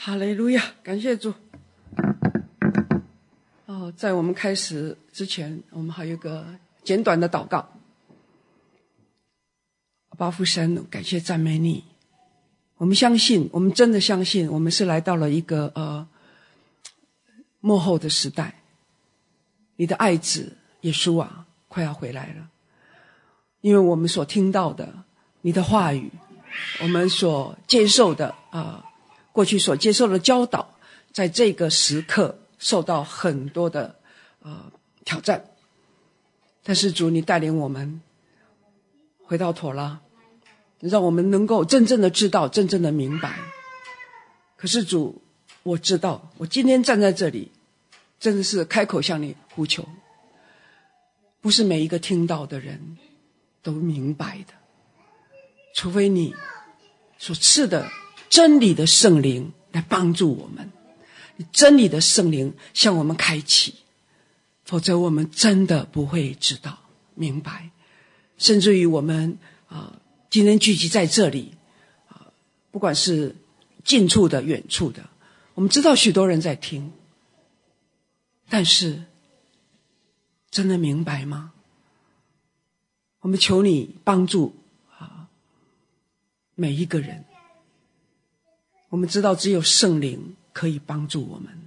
哈利路亚，感谢主。在我们开始之前，我们还有一个简短的祷告。阿父神，感谢赞美你。我们相信，我们真的相信，我们是来到了一个末后的时代。你的爱子耶稣啊，快要回来了。因为我们所听到的你的话语，我们所接受的过去所接受的教导，在这个时刻受到很多的挑战。但是主，你带领我们回到妥拉，让我们能够真正的知道，真正的明白。可是主，我知道我今天站在这里真的是开口向你呼求，不是每一个听到的人都明白的，除非你所赐的真理的圣灵来帮助我们，真理的圣灵向我们开启，否则我们真的不会知道明白。甚至于我们今天聚集在这里不管是近处的远处的，我们知道许多人在听，但是真的明白吗？我们求你帮助每一个人。我们知道只有圣灵可以帮助我们，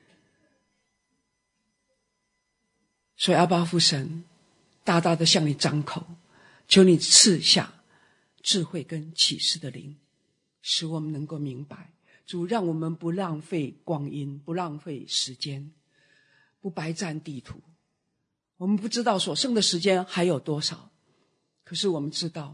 所以阿爸父神大大的向你张口，求你赐下智慧跟启示的灵，使我们能够明白。主，让我们不浪费光阴，不浪费时间，不白占地图。我们不知道所剩的时间还有多少，可是我们知道，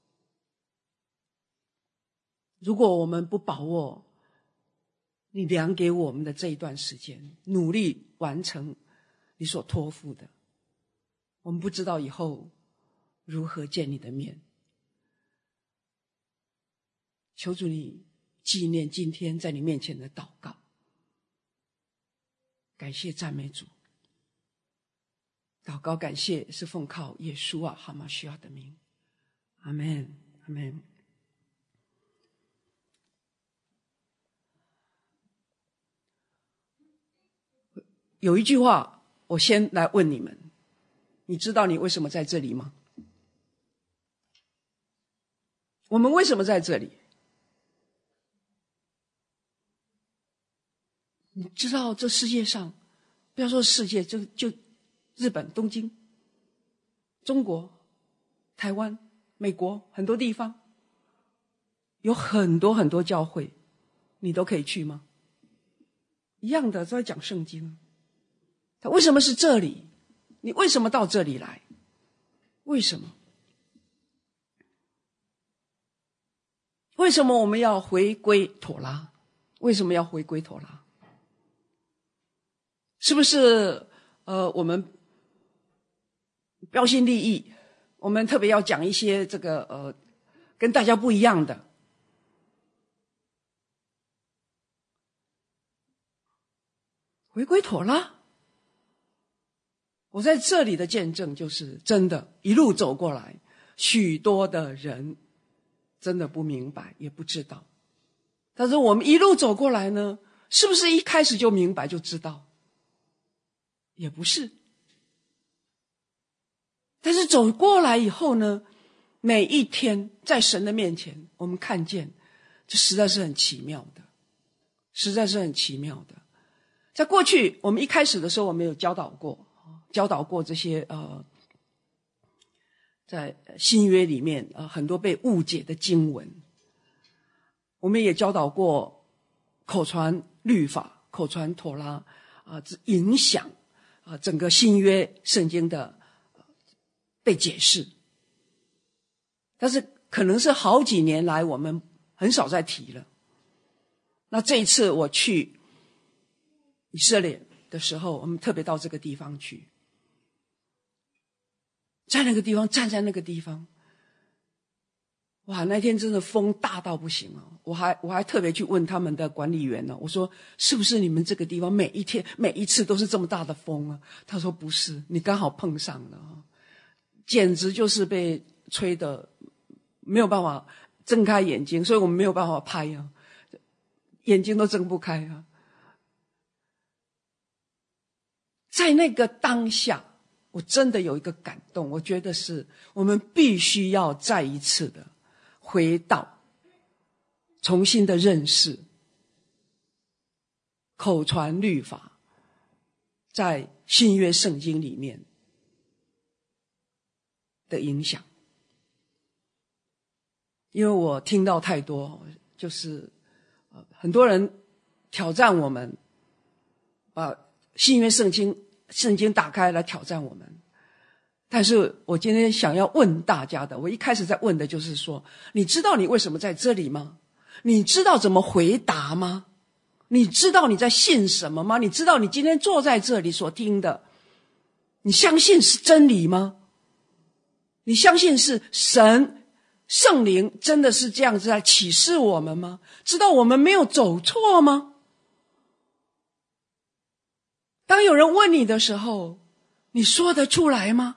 如果我们不把握你量给我们的这一段时间，努力完成你所托付的，我们不知道以后如何见你的面。求主你纪念今天在你面前的祷告，感谢赞美主。祷告感谢是奉靠耶稣哈马西亚的名，阿们，阿们。有一句话我先来问你们，你知道你为什么在这里吗？我们为什么在这里？你知道这世界上，不要说世界，就日本东京、中国、台湾、美国很多地方有很多很多教会，你都可以去吗？一样的都在讲圣经。他为什么是这里？你为什么到这里来？为什么？为什么我们要回归妥拉？为什么要回归妥拉？是不是我们标新立异，我们特别要讲一些这个跟大家不一样的？回归妥拉。我在这里的见证就是真的一路走过来，许多的人真的不明白也不知道，但是我们一路走过来呢，是不是一开始就明白就知道？也不是。但是走过来以后呢，每一天在神的面前，我们看见这实在是很奇妙的，实在是很奇妙的。在过去我们一开始的时候，我们有教导过这些在新约里面很多被误解的经文。我们也教导过口传律法、口传妥拉影响整个新约圣经的被解释。但是可能是好几年来我们很少再提了。那这一次我去以色列的时候，我们特别到这个地方去，在那个地方，站在那个地方，哇，那天真的风大到不行我还特别去问他们的管理员我说是不是你们这个地方每一次都是这么大的风他说不是，你刚好碰上了简直就是被吹得没有办法睁开眼睛，所以我们没有办法拍眼睛都睁不开啊。在那个当下，我真的有一个感动，我觉得是我们必须要再一次的回到重新的认识口传律法在新约圣经里面的影响。因为我听到太多，就是很多人挑战我们，把新约圣经打开来挑战我们。但是我今天想要问大家的，我一开始在问的就是说，你知道你为什么在这里吗？你知道怎么回答吗？你知道你在信什么吗？你知道你今天坐在这里所听的，你相信是真理吗？你相信是神圣灵真的是这样子在启示我们吗？知道我们没有走错吗？当有人问你的时候，你说得出来吗？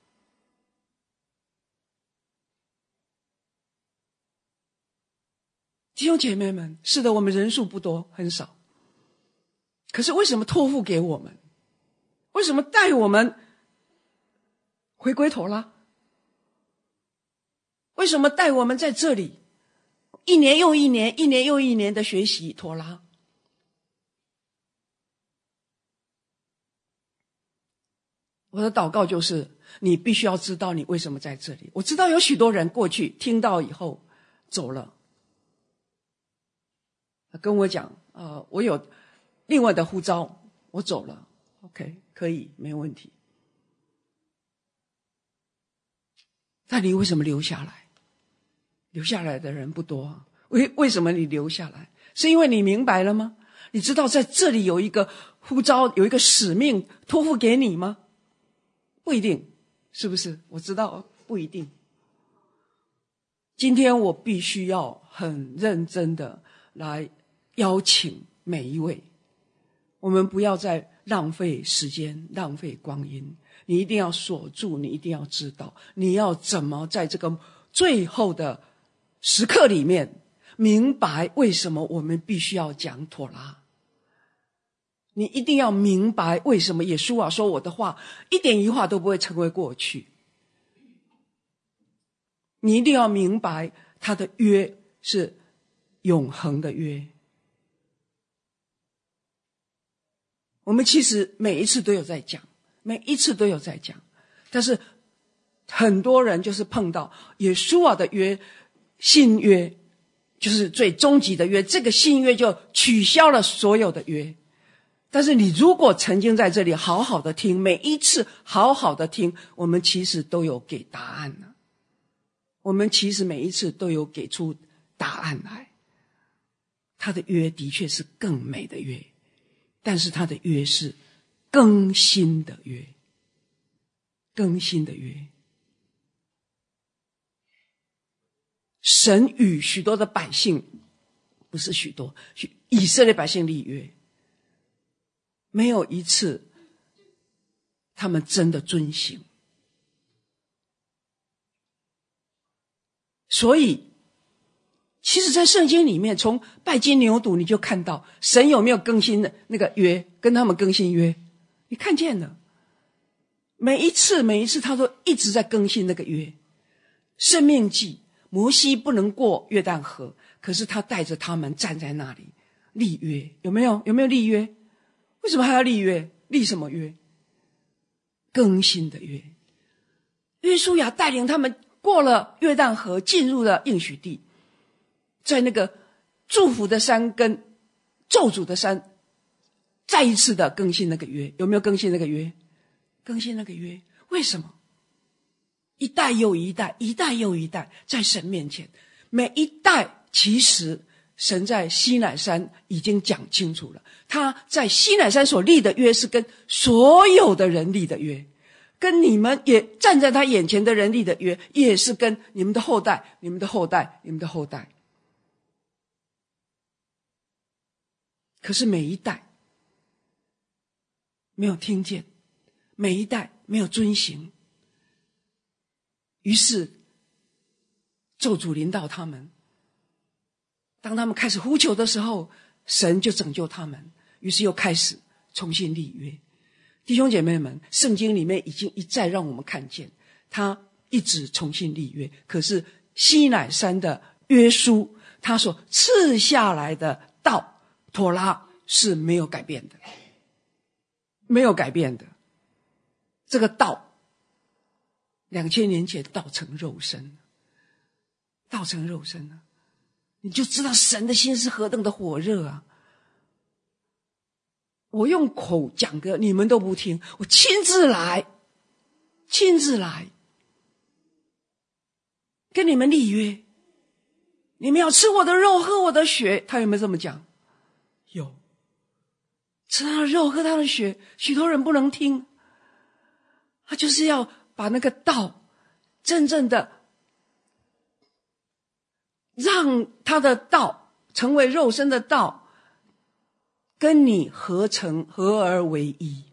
弟兄姐妹们，是的，我们人数不多，很少。可是为什么托付给我们？为什么带我们回归妥拉？为什么带我们在这里一年又一年，一年又一年的学习妥拉？我的祷告就是，你必须要知道你为什么在这里。我知道有许多人过去听到以后走了，跟我讲我有另外的呼召，我走了。 OK， 可以，没问题。但你为什么留下来？留下来的人不多。为什么你留下来？是因为你明白了吗？你知道在这里有一个呼召，有一个使命托付给你吗？不一定，是不是？我知道不一定。今天我必须要很认真的来邀请每一位，我们不要再浪费时间，浪费光阴。你一定要锁住，你一定要知道你要怎么在这个最后的时刻里面明白为什么我们必须要讲妥拉。你一定要明白为什么耶稣啊说我的话一点一话都不会成为过去。你一定要明白他的约是永恒的约。我们其实每一次都有在讲，每一次都有在讲，但是很多人就是碰到耶稣啊的约，新约就是最终极的约，这个新约就取消了所有的约。但是你如果曾经在这里好好的听，每一次好好的听，我们其实都有给答案了。我们其实每一次都有给出答案来。他的约的确是更美的约，但是他的约是更新的约，更新的约。神与许多的百姓，不是许多，以色列百姓立约，没有一次他们真的遵行。所以其实在圣经里面，从拜金牛犊你就看到神有没有更新的那个约，跟他们更新约，你看见了。每一次他都一直在更新那个约。申命记，摩西不能过约旦河，可是他带着他们站在那里立约，有没有立约？为什么还要立约？立什么约？更新的约。约书亚带领他们过了约旦河，进入了应许地，在那个祝福的山跟咒诅的山再一次的更新那个约。有没有更新那个约？更新那个约。为什么？一代又一代，一代又一代，在神面前，每一代其实神在西乃山已经讲清楚了，他在西乃山所立的约是跟所有的人立的约，跟你们也站在他眼前的人立的约，也是跟你们的后代，你们的后代，你们的后代。可是每一代没有听见，每一代没有遵行，于是咒诅临到他们。当他们开始呼求的时候， 神就拯救他们，于是又开始重新立约。弟兄姐妹们，圣经里面已经一再让我们看见他一直重新立约，可是西乃山的约书，他所赐下来的道妥拉是没有改变的，没有改变的。这个道2000年前道成肉身，道成肉身了，你就知道神的心是何等的火热啊！我用口讲的你们都不听，我亲自来跟你们立约，你们要吃我的肉喝我的血。他有没有这么讲？有。吃他的肉喝他的血，许多人不能听，他就是要把那个道真正的让他的道成为肉身的道，跟你合而为一，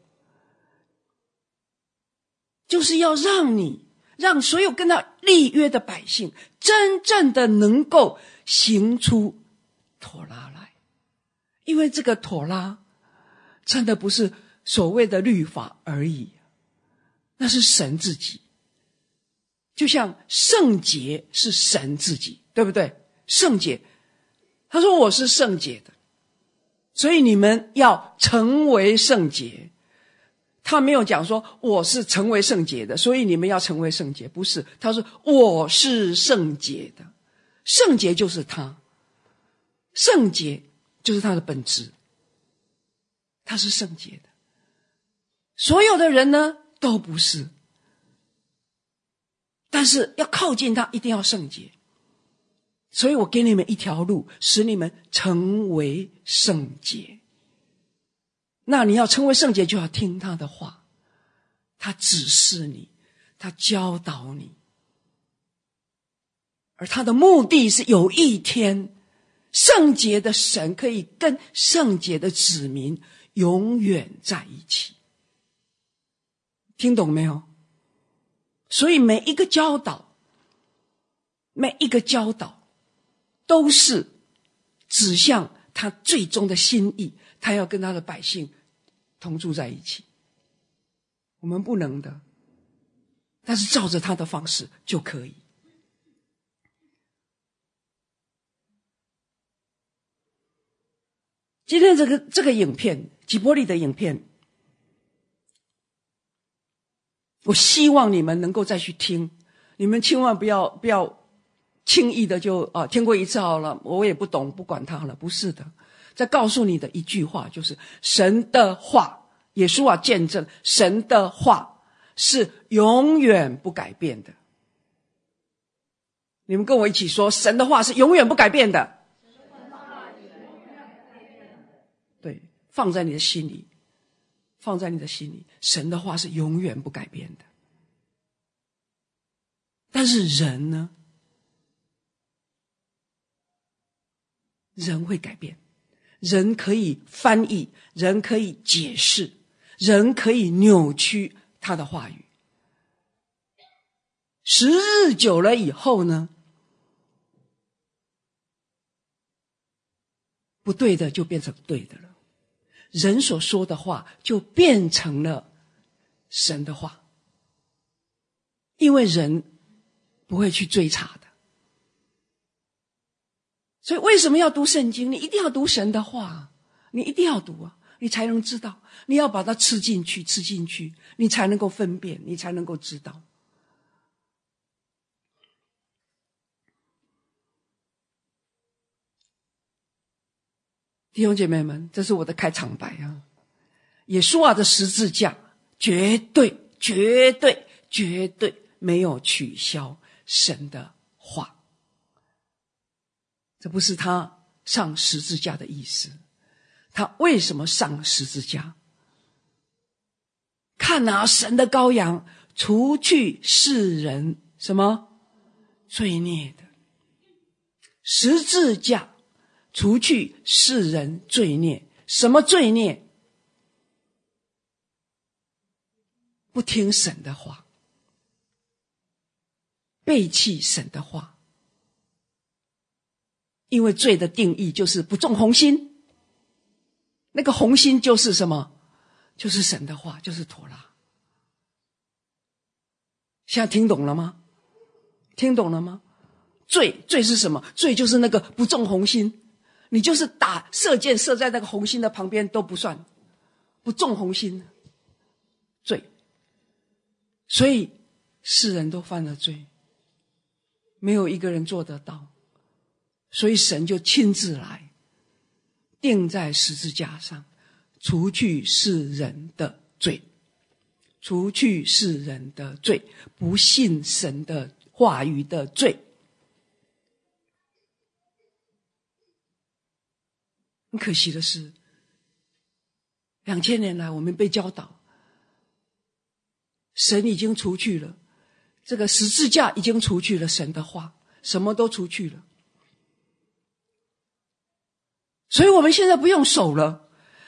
就是要让所有跟他立约的百姓真正的能够行出妥拉来。因为这个妥拉真的不是所谓的律法而已，那是神自己。就像圣洁是神自己，对不对？圣洁，他说我是圣洁的，所以你们要成为圣洁。他没有讲说我是成为圣洁的，所以你们要成为圣洁，不是。他说我是圣洁的，圣洁就是他，圣洁就是他的本质，他是圣洁的。所有的人呢都不是，但是要靠近他一定要圣洁。所以我给你们一条路，使你们成为圣洁。那你要成为圣洁，就要听他的话，他指示你，他教导你。而他的目的是有一天，圣洁的神可以跟圣洁的子民永远在一起。听懂没有？所以每一个教导都是指向他最终的心意，他要跟他的百姓同住在一起。我们不能的，但是照着他的方式就可以。今天这个影片，吉波利的影片，我希望你们能够再去听，你们千万不要轻易的就听过一次好了，我也不懂，不管它了，不是的。再告诉你的一句话就是神的话，耶稣见证神的话是永远不改变的。你们跟我一起说，神的话是永远不改变的。对，放在你的心里，神的话是永远不改变的。但是人呢？人会改变，人可以翻译，人可以解释，人可以扭曲他的话语。时日久了以后呢，不对的就变成对的了，人所说的话就变成了神的话，因为人不会去追查的。所以为什么要读圣经？你一定要读神的话，你一定要读啊，你才能知道，你要把它吃进去，你才能够分辨，你才能够知道。弟兄姐妹们，这是我的开场白啊！耶稣的十字架绝对没有取消神的话，这不是他上十字架的意思。他为什么上十字架？看啊，神的羔羊，除去世人什么罪孽的。十字架除去世人罪孽，什么罪孽？不听神的话，背弃神的话。因为罪的定义就是不种红心， 那个红心就是什么？就是神的话，就是妥拉。现在听懂了吗？听懂了吗？罪是什么？罪就是那个不中红心，你就是射箭射在那个红心的旁边都不算，不中红心，罪。所以世人都犯了罪，没有一个人做得到，所以神就亲自来钉在十字架上，除去世人的罪，除去世人的罪，不信神的话语的罪。很可惜的是，2000年来我们被教导，神已经除去了，这个十字架已经除去了神的话，什么都除去了。所以我们现在不用守了。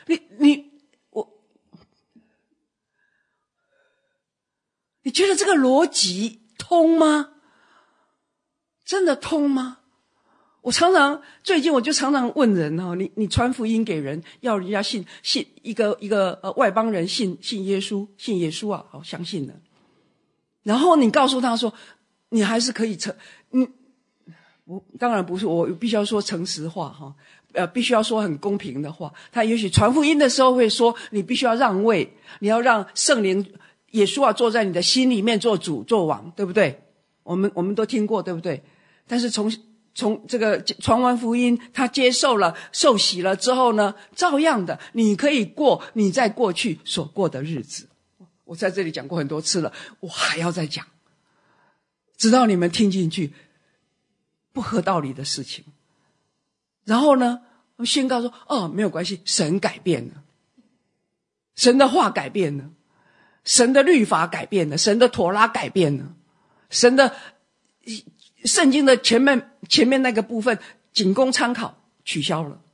你觉得这个逻辑通吗？真的通吗？最近我就常常问人你传福音给人，要人家信一个外邦人信耶稣啊，好相信了。然后你告诉他说，你还是可以当然不是，我必须要说诚实话必须要说很公平的话。他也许传福音的时候会说，你必须要让位，你要让圣灵耶稣啊坐在你的心里面做主做王，对不对？我们都听过，对不对？但是从这个传完福音，他接受了受洗了之后呢，照样的你可以过你在过去所过的日子。我在这里讲过很多次了，我还要再讲，直到你们听进去不合道理的事情。然后呢，我宣告说，没有关系，神改变了，神的话改变了，神的律法改变了，神的妥拉改变了，神的圣经的前面那个部分仅供参考取消了，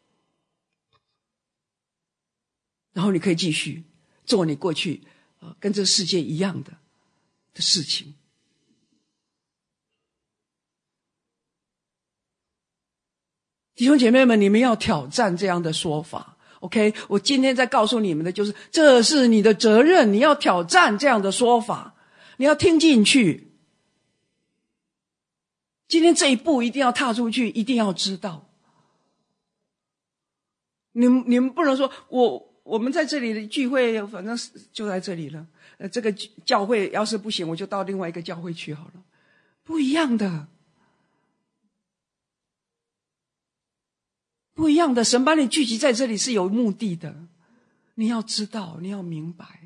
然后你可以继续做你过去跟这个世界一样的事情。弟兄姐妹们，你们要挑战这样的说法 OK， 我今天在告诉你们的就是，这是你的责任，你要挑战这样的说法，你要听进去。今天这一步一定要踏出去，一定要知道。你们不能说我们在这里的聚会反正就在这里了，这个教会要是不行，我就到另外一个教会去好了。不一样的，不一样的，神把你聚集在这里是有目的的，你要知道，你要明白。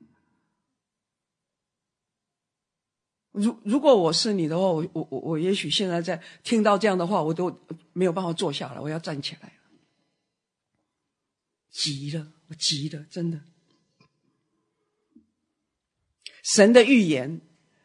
如果我是你的话，我也许现在在听到这样的话，我都没有办法坐下来，我要站起来了。急了，我急了，真的。神的预言，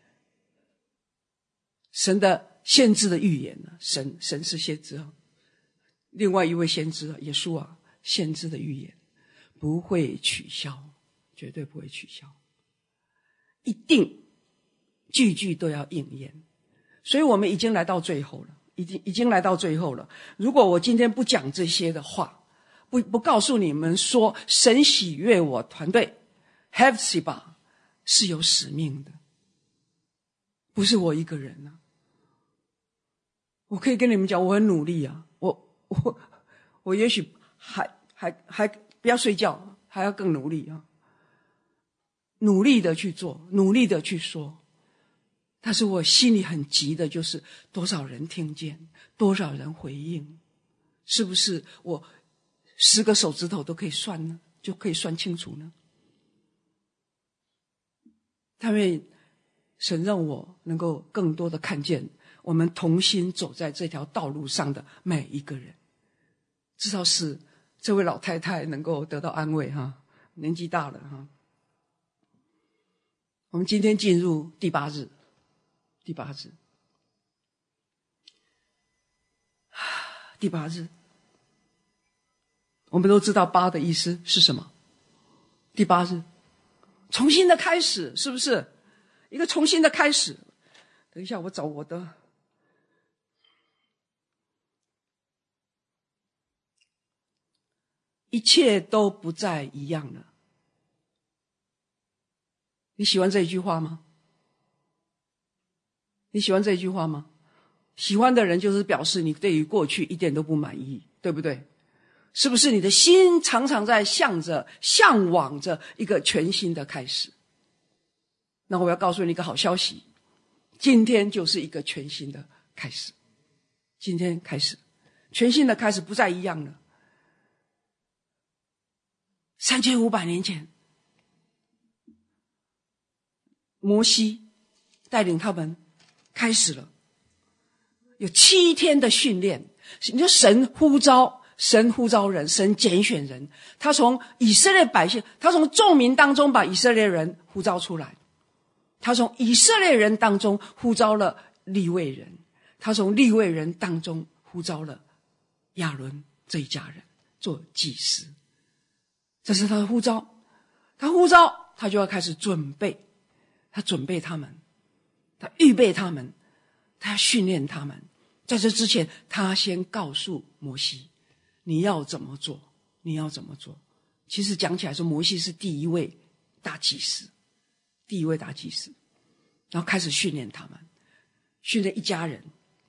神的先知的预言呢？神是先知啊，另外一位先知耶稣啊，先知的预言不会取消，绝对不会取消，一定句句都要应验。所以我们已经来到最后了，已经来到最后了。如果我今天不讲这些的话，不告诉你们说神喜悦我团队 Hephzibah 是有使命的，不是我一个人啊。我可以跟你们讲，我很努力啊，我也许还不要睡觉，还要更努力啊，努力的去做，努力的去说。但是我心里很急的就是多少人听见，多少人回应，是不是我10个手指头都可以算呢？就可以算清楚呢？但愿神让我能够更多的看见我们同心走在这条道路上的每一个人，至少是这位老太太能够得到安慰年纪大了我们今天进入第8日，第8日，我们都知道8的意思是什么？第8日，重新的开始，是不是？一个重新的开始。等一下，我找我的。 一切都不再一样了。你喜欢这一句话吗？你喜欢这一句话吗？喜欢的人就是表示你对于过去一点都不满意，对不对？是不是你的心常常在向往着一个全新的开始？那我要告诉你一个好消息，今天就是一个全新的开始。今天开始，全新的开始，不再一样了。3500年前，摩西带领他们开始了，有7天的训练。你说神呼召人，神拣选人，他从以色列百姓，他从众民当中把以色列人呼召出来，他从以色列人当中呼召了利未人，他从利未人当中呼召了亚伦这一家人做祭司。这是他的呼召，他就要开始准备，他准备他们，他预备他们，他要训练他们。在这之前，他先告诉摩西，你要怎么做，你要怎么做。其实讲起来说，摩西是第一位大祭司，然后开始训练他们，训练一家人。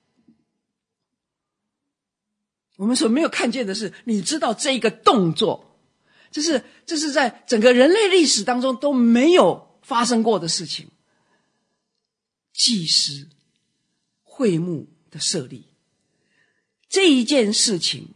我们所没有看见的是，你知道这个动作，这是在整个人类历史当中都没有发生过的事情。祭司会幕的设立，这一件事情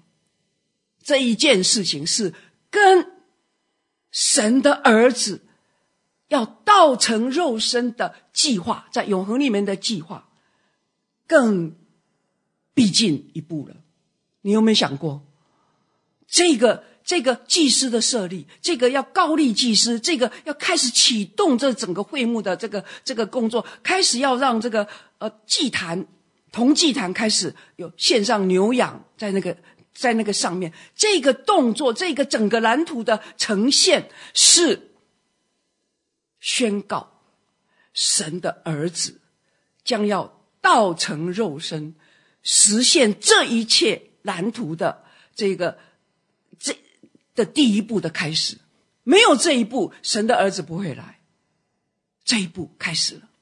是跟神的儿子要道成肉身的计划，在永恒里面的计划更逼近一步了。你有没有想过，这个祭司的设立，这个要高立祭司，这个要开始启动这整个会幕的这个工作，开始要让这个祭坛铜祭坛开始有献上牛羊在那个上面。这个动作，这个整个蓝图的呈现，是宣告神的儿子将要道成肉身，实现这一切蓝图的这的第一步的开始。没有这一步，神的儿子不会来。这一步开始了。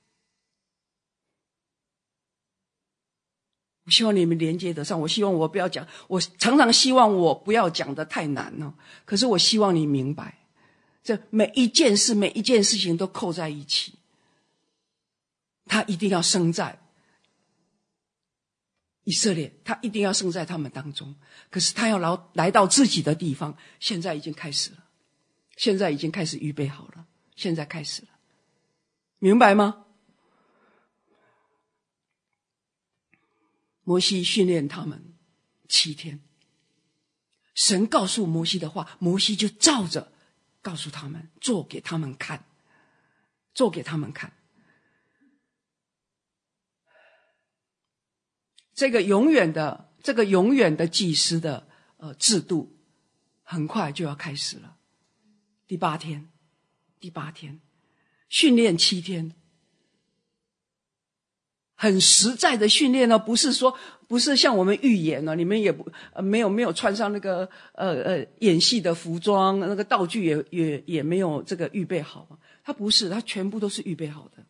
我希望你们连接得上，我希望我不要讲，我常常希望我不要讲得太难了，可是我希望你明白，这每一件事情都扣在一起。他一定要生在以色列，他一定要生在他们当中，可是他要来到自己的地方，现在已经开始了，现在已经开始预备好了，现在开始了，明白吗？摩西训练他们7天，神告诉摩西的话，摩西就照着告诉他们，做给他们看。这个永远的祭司的制度很快就要开始了。第八天训练7天，很实在的训练呢，不是像我们预演呢，你们也没有穿上那个演戏的服装，那个道具也没有这个预备好。他不是，他全部都是预备好的，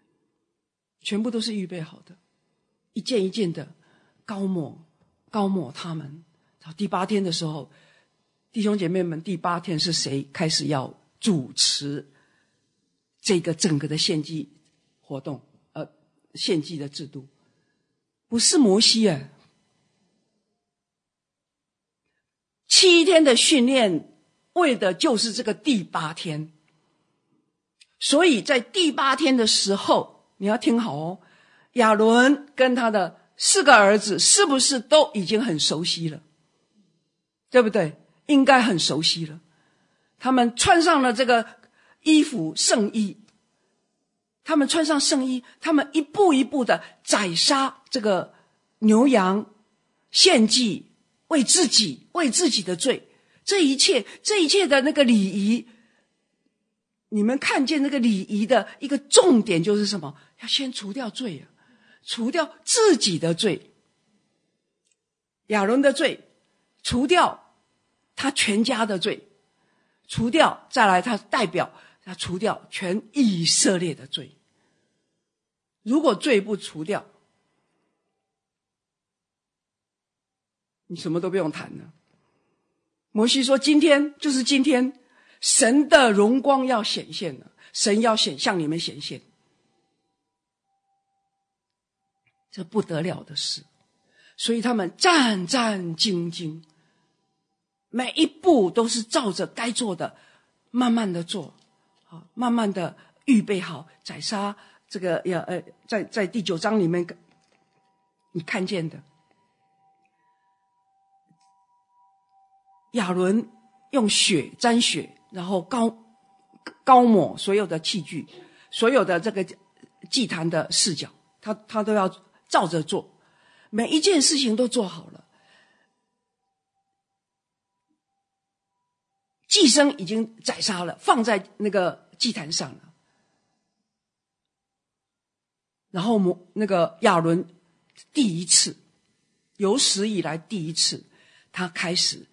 一件一件的高抹他们。到第8天的时候，弟兄姐妹们，第8天是谁开始要主持这个整个的献祭活动？献祭的制度不是摩西耶。7天的训练为的就是这个第8天。所以在第8天的时候，你要听好哦，亚伦跟他的4个儿子是不是都已经很熟悉了？对不对？应该很熟悉了。他们穿上了这个衣服，圣衣，他们穿上圣衣，他们一步一步的宰杀这个牛羊，献祭，为自己的罪。这一切的那个礼仪，你们看见那个礼仪的一个重点就是什么？要先除掉罪啊，除掉自己的罪，亚伦的罪，除掉他全家的罪，除掉，再来他代表他除掉全以色列的罪。如果罪不除掉，你什么都不用谈了。摩西说今天就是今天，神的荣光要显现了，神要向你们显现，这不得了的事。所以他们战战兢兢，每一步都是照着该做的慢慢的做，慢慢的预备好宰杀。这个在第9章里面你看见的，亚伦用血沾血，然后高抹所有的器具，所有的这个祭坛的视角，他都要照着做，每一件事情都做好了。祭牲已经宰杀了，放在那个祭坛上了。然后那个亚伦第一次，有史以来第一次，他开始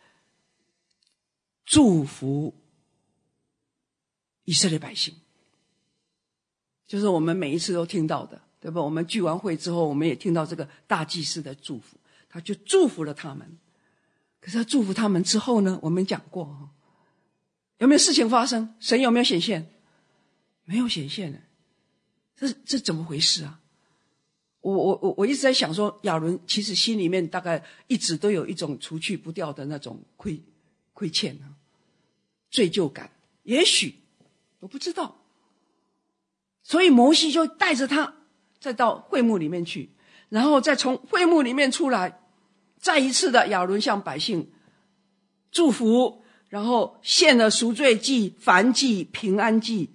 祝福以色列百姓，就是我们每一次都听到的，对吧？我们聚完会之后，我们也听到这个大祭司的祝福，他就祝福了他们。可是他祝福他们之后呢，我们讲过，有没有事情发生？神有没有显现？没有显现呢。这怎么回事啊？我一直在想说，亚伦其实心里面大概一直都有一种除去不掉的那种亏欠啊，罪疚感，也许我不知道。所以摩西就带着他再到会幕里面去，然后再从会幕里面出来，再一次的亚伦向百姓祝福，然后献了赎罪祭、燔祭、平安祭。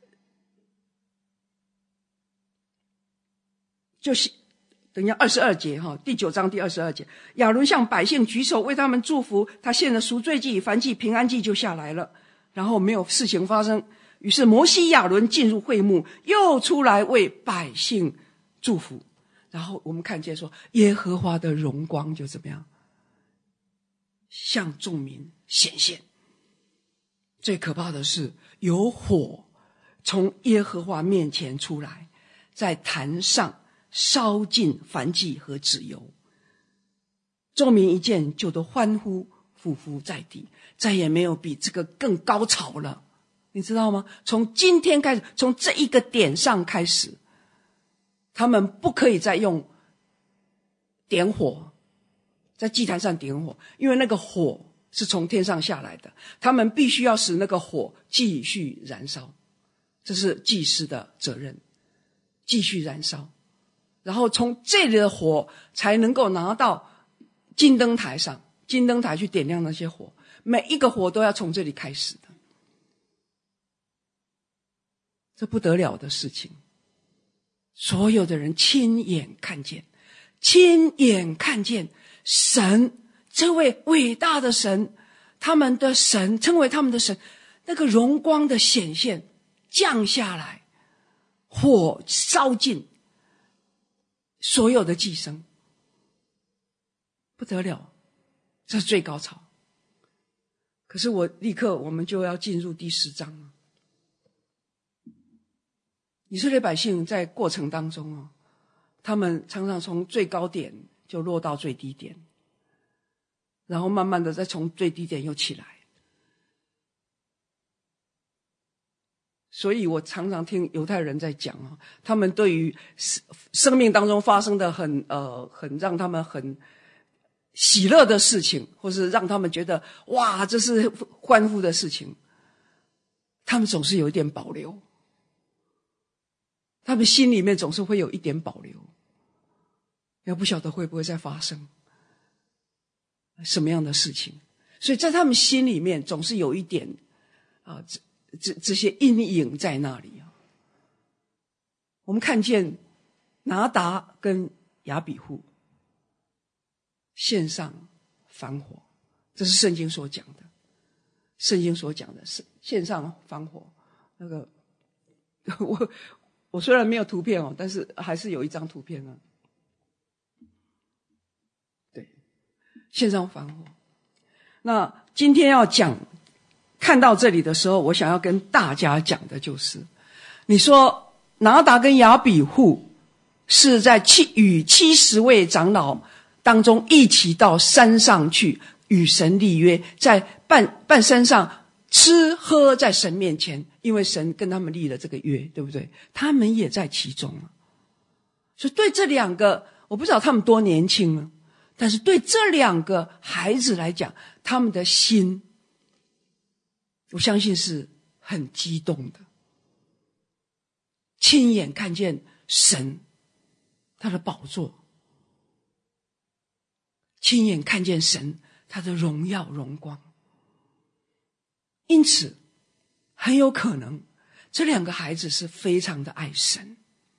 就是等一下22节第9章第22节，亚伦向百姓举手为他们祝福，他献了赎罪祭、燔祭、平安祭就下来了，然后没有事情发生。于是摩西亚伦进入会幕，又出来为百姓祝福。然后我们看见说，耶和华的荣光就怎么样向众民显现。最可怕的是有火从耶和华面前出来，在坛上烧尽燔祭和脂油，众民一见就都欢呼，俯伏在地，再也没有比这个更高潮了，你知道吗？从今天开始，从这一个点上开始，他们不可以再用点火，在祭坛上点火，因为那个火是从天上下来的，他们必须要使那个火继续燃烧，这是祭司的责任，继续燃烧。然后从这里的火才能够拿到金灯台上，金灯台去点亮那些火，每一个火都要从这里开始的。这不得了的事情，所有的人亲眼看见神，这位伟大的神，他们的神，称为他们的神，那个荣光的显现降下来，火烧尽所有的祭牲，不得了，这是最高潮。可是我们就要进入第10章了。以色列百姓在过程当中他们常常从最高点就落到最低点，然后慢慢的再从最低点又起来。所以我常常听犹太人在讲他们对于生命当中发生的很让他们很喜乐的事情，或是让他们觉得哇这是欢呼的事情，他们总是有一点保留，他们心里面总是会有一点保留，也不晓得会不会再发生什么样的事情。所以在他们心里面总是有一点这些阴影在那里我们看见拿达跟亚比户献上燔火，这是圣经所讲的，是献上燔火。那个我虽然没有图片但是还是有一张图片对，献上燔火。 那今天要看到这里的时候，我想要跟大家讲的就是，你说拿达跟亚比户是在与70位长老当中一起到山上去与神立约，在半山上吃喝在神面前，因为神跟他们立了这个约，对不对？他们也在其中了。所以对这两个，我不知道他们多年轻了，但是对这两个孩子来讲，他们的心我相信是很激动的，亲眼看见神他的宝座，亲眼看见神他的荣耀荣光。因此很有可能这两个孩子是非常的爱神，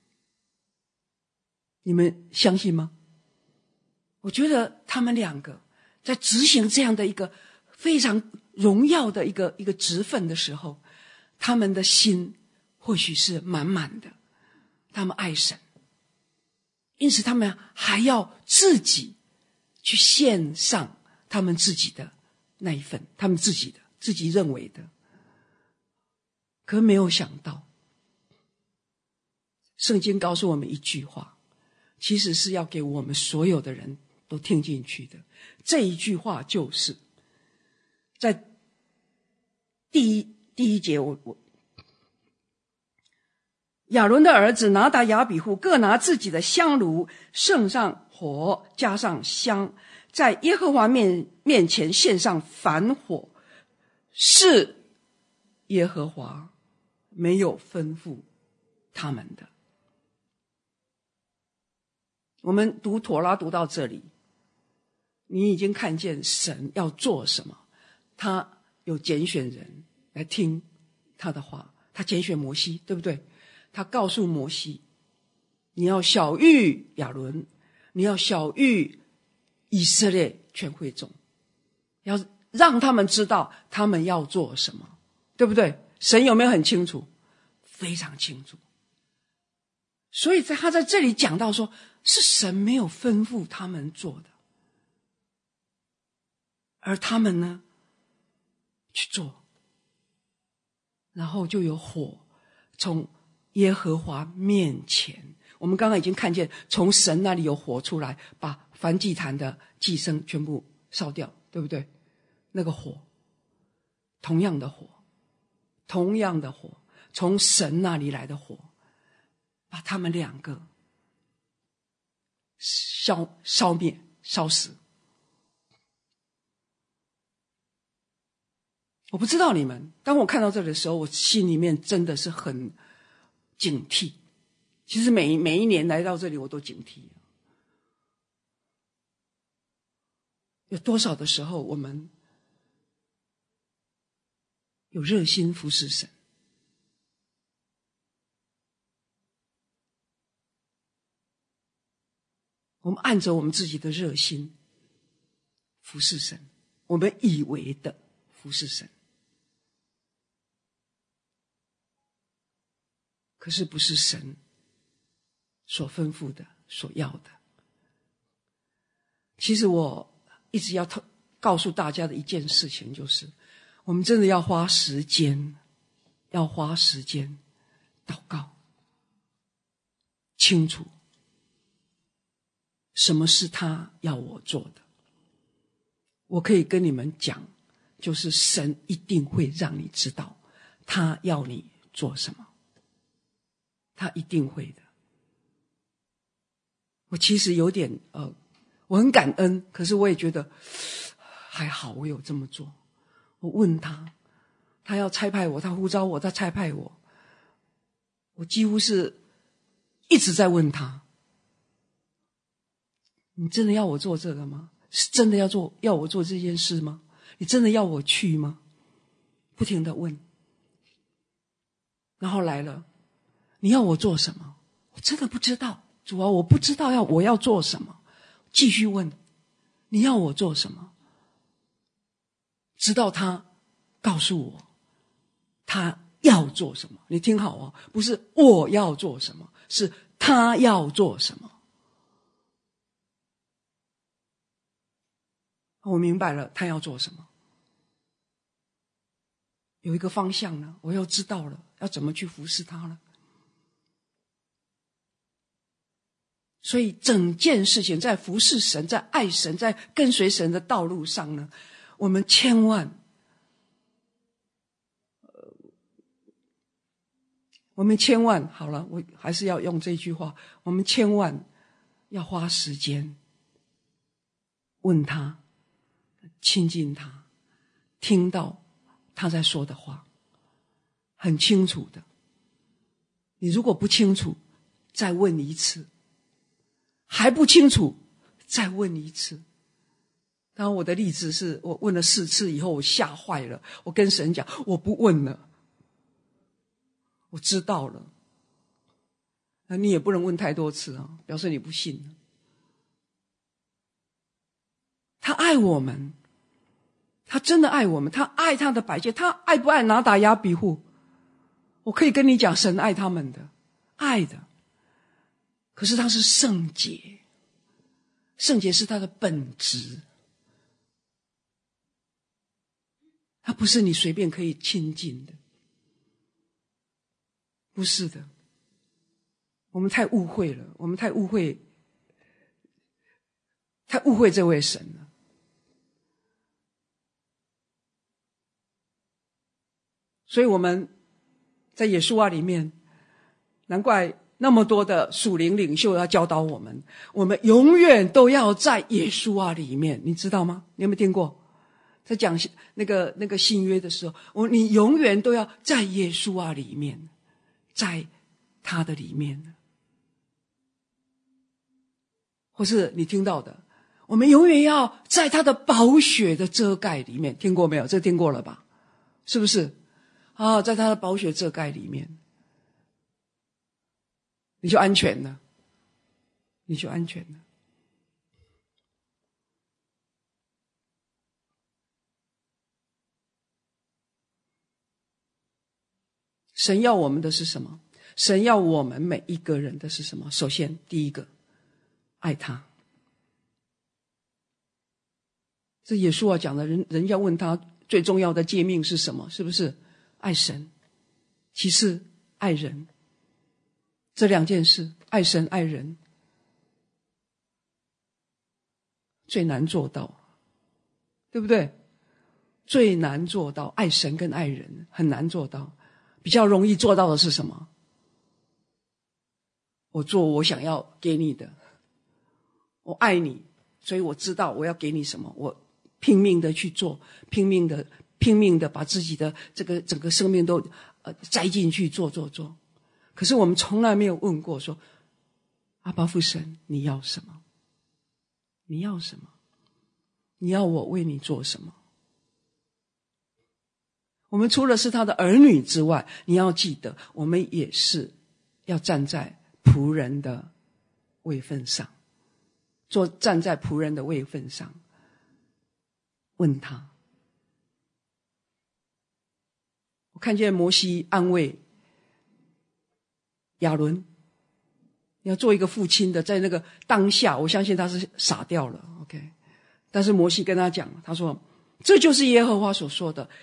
你们相信吗？我觉得他们两个在执行这样的一个非常荣耀的一个职分的时候，他们的心或许是满满的，他们爱神，因此他们还要自己去献上他们自己的那一份，他们自己认为的。可没有想到，圣经告诉我们一句话，其实是要给我们所有的人都听进去的。这一句话就是在第一节，亚伦的儿子拿达亚比户各拿自己的香炉，盛上火，加上香，在耶和华面前献上燔火，是耶和华没有吩咐他们的。我们读妥拉读到这里，你已经看见神要做什么，他有拣选人来听他的话，他拣选摩西，对不对？他告诉摩西，你要晓谕亚伦，你要晓谕以色列全会众，要让他们知道他们要做什么，对不对？神有没有很清楚？非常清楚。所以他在这里讲到说，是神没有吩咐他们做的，而他们呢去做，然后就有火从耶和华面前，我们刚刚已经看见从神那里有火出来，把燔祭坛的祭牲全部烧掉，对不对？那个火，同样的火，从神那里来的火，把他们两个烧灭烧死。我不知道你们，当我看到这里的时候，我心里面真的是很警惕。其实每一年来到这里我都警惕。有多少的时候我们有热心服侍神，我们按着我们自己的热心服侍神，我们以为的服侍神，可是不是神所吩咐的，所要的。其实我一直要告诉大家的一件事情，就是我们真的要花时间祷告，清楚什么是他要我做的。我可以跟你们讲，就是神一定会让你知道他要你做什么，他一定会的。我其实有点我很感恩，可是我也觉得还好我有这么做。我问他要差派我，他呼召我，他差派我，我几乎是一直在问他，你真的要我做这个吗？是真的要我做这件事吗？你真的要我去吗？不停地问。然后来了，你要我做什么？我真的不知道，主啊，我不知道我要做什么。继续问，你要我做什么？直到他告诉我他要做什么。你听好哦，不是我要做什么，是他要做什么。我明白了他要做什么。 有一个方向了，我又知道了要怎么去服侍他了。所以整件事情在服侍神，在爱神，在跟随神的道路上呢，我们千万好了，我还是要用这句话，我们千万要花时间问他，亲近他，听到他在说的话，很清楚的。你如果不清楚，再问一次，还不清楚，再问一次。当然我的例子是我问了4次以后，我吓坏了，我跟神讲，我不问了，我知道了。那你也不能问太多次啊，表示你不信。他爱我们，他真的爱我们，他爱他的百姓。他爱不爱拿达亚比户？我可以跟你讲，神爱他们的，爱的。可是他是圣洁，圣洁是他的本质，他不是你随便可以亲近的，不是的。我们太误会了，我们太误会这位神了。所以我们在耶稣里面，难怪那么多的属灵领袖要教导我们，我们永远都要在耶稣里面，你知道吗？你有没有听过？在讲那个新约的时候，你永远都要在耶稣里面，在他的里面。或是你听到的，我们永远要在他的宝血的遮盖里面，听过没有？这听过了吧？是不是？在他的宝血遮盖里面，你就安全了，你就安全了。神要我们的是什么？神要我们每一个人的是什么？首先，第一个，爱他。这耶稣讲的，人要问他最重要的诫命是什么？是不是爱神？其次爱人。这2件事，爱神爱人，最难做到，对不对？最难做到，爱神跟爱人很难做到。比较容易做到的是什么？我做我想要给你的，我爱你，所以我知道我要给你什么，我拼命的去做，拼命的把自己的这个整个生命都栽进去做。可是我们从来没有问过说，阿爸父神，你要什么？你要什么？你要我为你做什么？我们除了是他的儿女之外，你要记得，我们也是要站在仆人的位分上，站在仆人的位分上，问他。我看见摩西安慰亚伦，你要做一个父亲的，在那个当下，我相信他是傻掉了 ，OK。但是摩西跟他讲，他说，这就是耶和华所说的，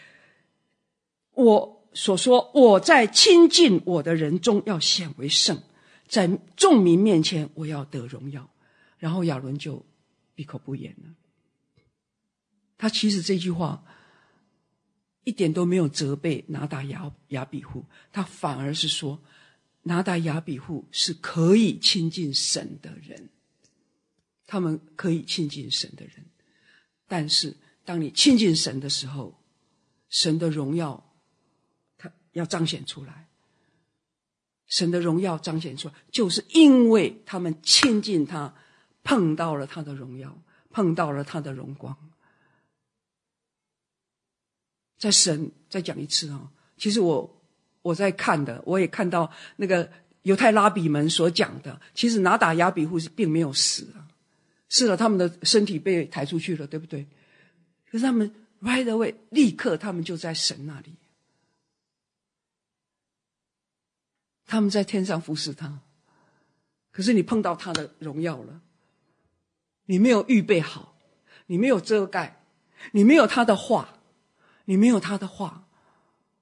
我在亲近我的人中要显为圣，在众民面前我要得荣耀。然后亚伦就闭口不言了。他其实这句话一点都没有责备拿达亚比户，他反而是说，拿达亚比户是可以亲近神的人，他们可以亲近神的人。但是当你亲近神的时候，神的荣耀他要彰显出来，神的荣耀彰显出来，就是因为他们亲近他，碰到了他的荣耀，碰到了他的荣光。再讲一次其实我在看的，我也看到那个犹太拉比们所讲的，其实拿达亚比户并没有死是了，他们的身体被抬出去了，对不对？可是他们 right away 立刻他们就在神那里，他们在天上服侍他。可是你碰到他的荣耀了，你没有预备好，你没有遮盖，你没有他的话，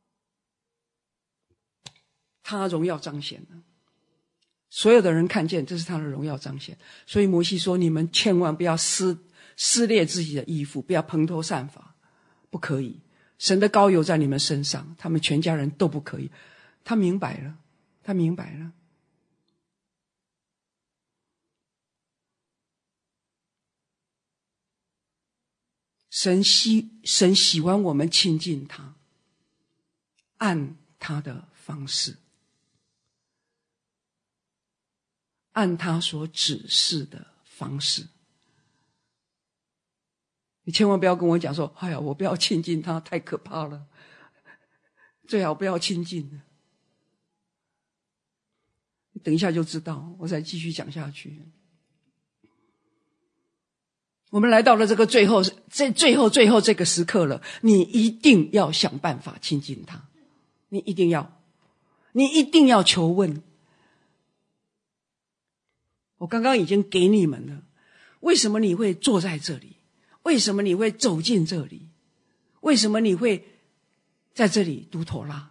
他荣耀彰显了，所有的人看见这是他的荣耀彰显。所以摩西说，你们千万不要撕裂自己的衣服，不要蓬头散发，不可以，神的膏油在你们身上，他们全家人都不可以。他明白了，他明白了。神喜欢我们亲近他，按他的方式，按他所指示的方式。你千万不要跟我讲说，哎呀，我不要亲近他，太可怕了，最好不要亲近了。你等一下就知道，我再继续讲下去。我们来到了这个最后这个时刻了，你一定要想办法亲近他，你一定要求问。我刚刚已经给你们了，为什么你会坐在这里？为什么你会走进这里？为什么你会在这里读妥拉？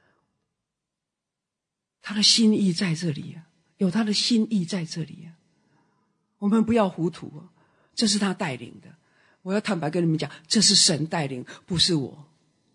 他的心意在这里啊，有他的心意在这里啊。我们不要糊涂啊，这是他带领的。我要坦白跟你们讲，这是神带领，不是我。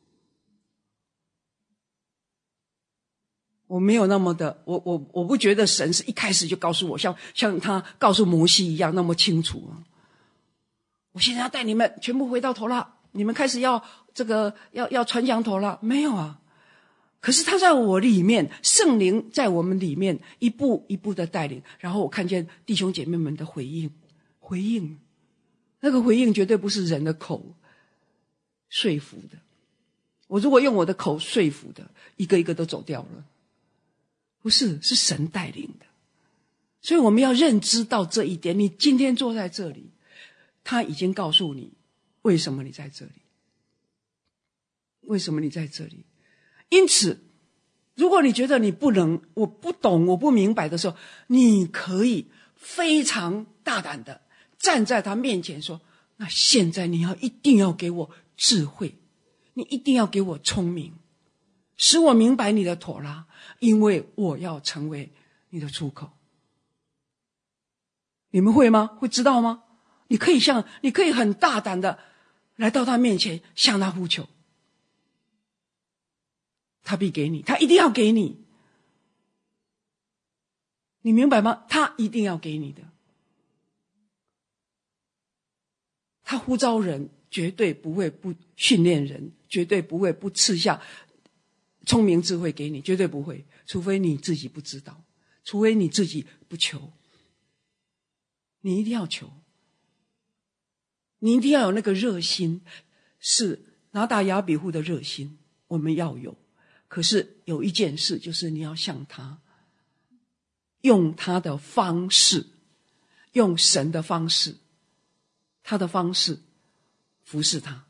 我没有那么的，我不觉得神是一开始就告诉我，像他告诉摩西一样那么清楚啊。我现在要带你们全部回到妥拉，你们开始要传讲妥拉，没有啊。可是他在我里面，圣灵在我们里面一步一步的带领，然后我看见弟兄姐妹们的回应，那个回应绝对不是人的口说服的。我如果用我的口说服的，一个一个都走掉了。不是，是神带领的。所以我们要认知到这一点。你今天坐在这里，他已经告诉你为什么你在这里，为什么你在这里。因此如果你觉得你不能，我不懂，我不明白的时候，你可以非常大胆的站在他面前说，那现在你一定要给我智慧，你一定要给我聪明，使我明白你的妥拉，因为我要成为你的出口。你们会吗？会知道吗？你可以很大胆的来到他面前，向他呼求，他必给你，他一定要给你。你明白吗？他一定要给你的。他呼召人，绝对不会不训练人，绝对不会不赐下聪明智慧给你，绝对不会，除非你自己不知道，除非你自己不求。你一定要求，你一定要有那个热心，是拿达雅比户的热心，我们要有。可是有一件事，就是你要向他用他的方式，用神的方式，他的方式服侍他。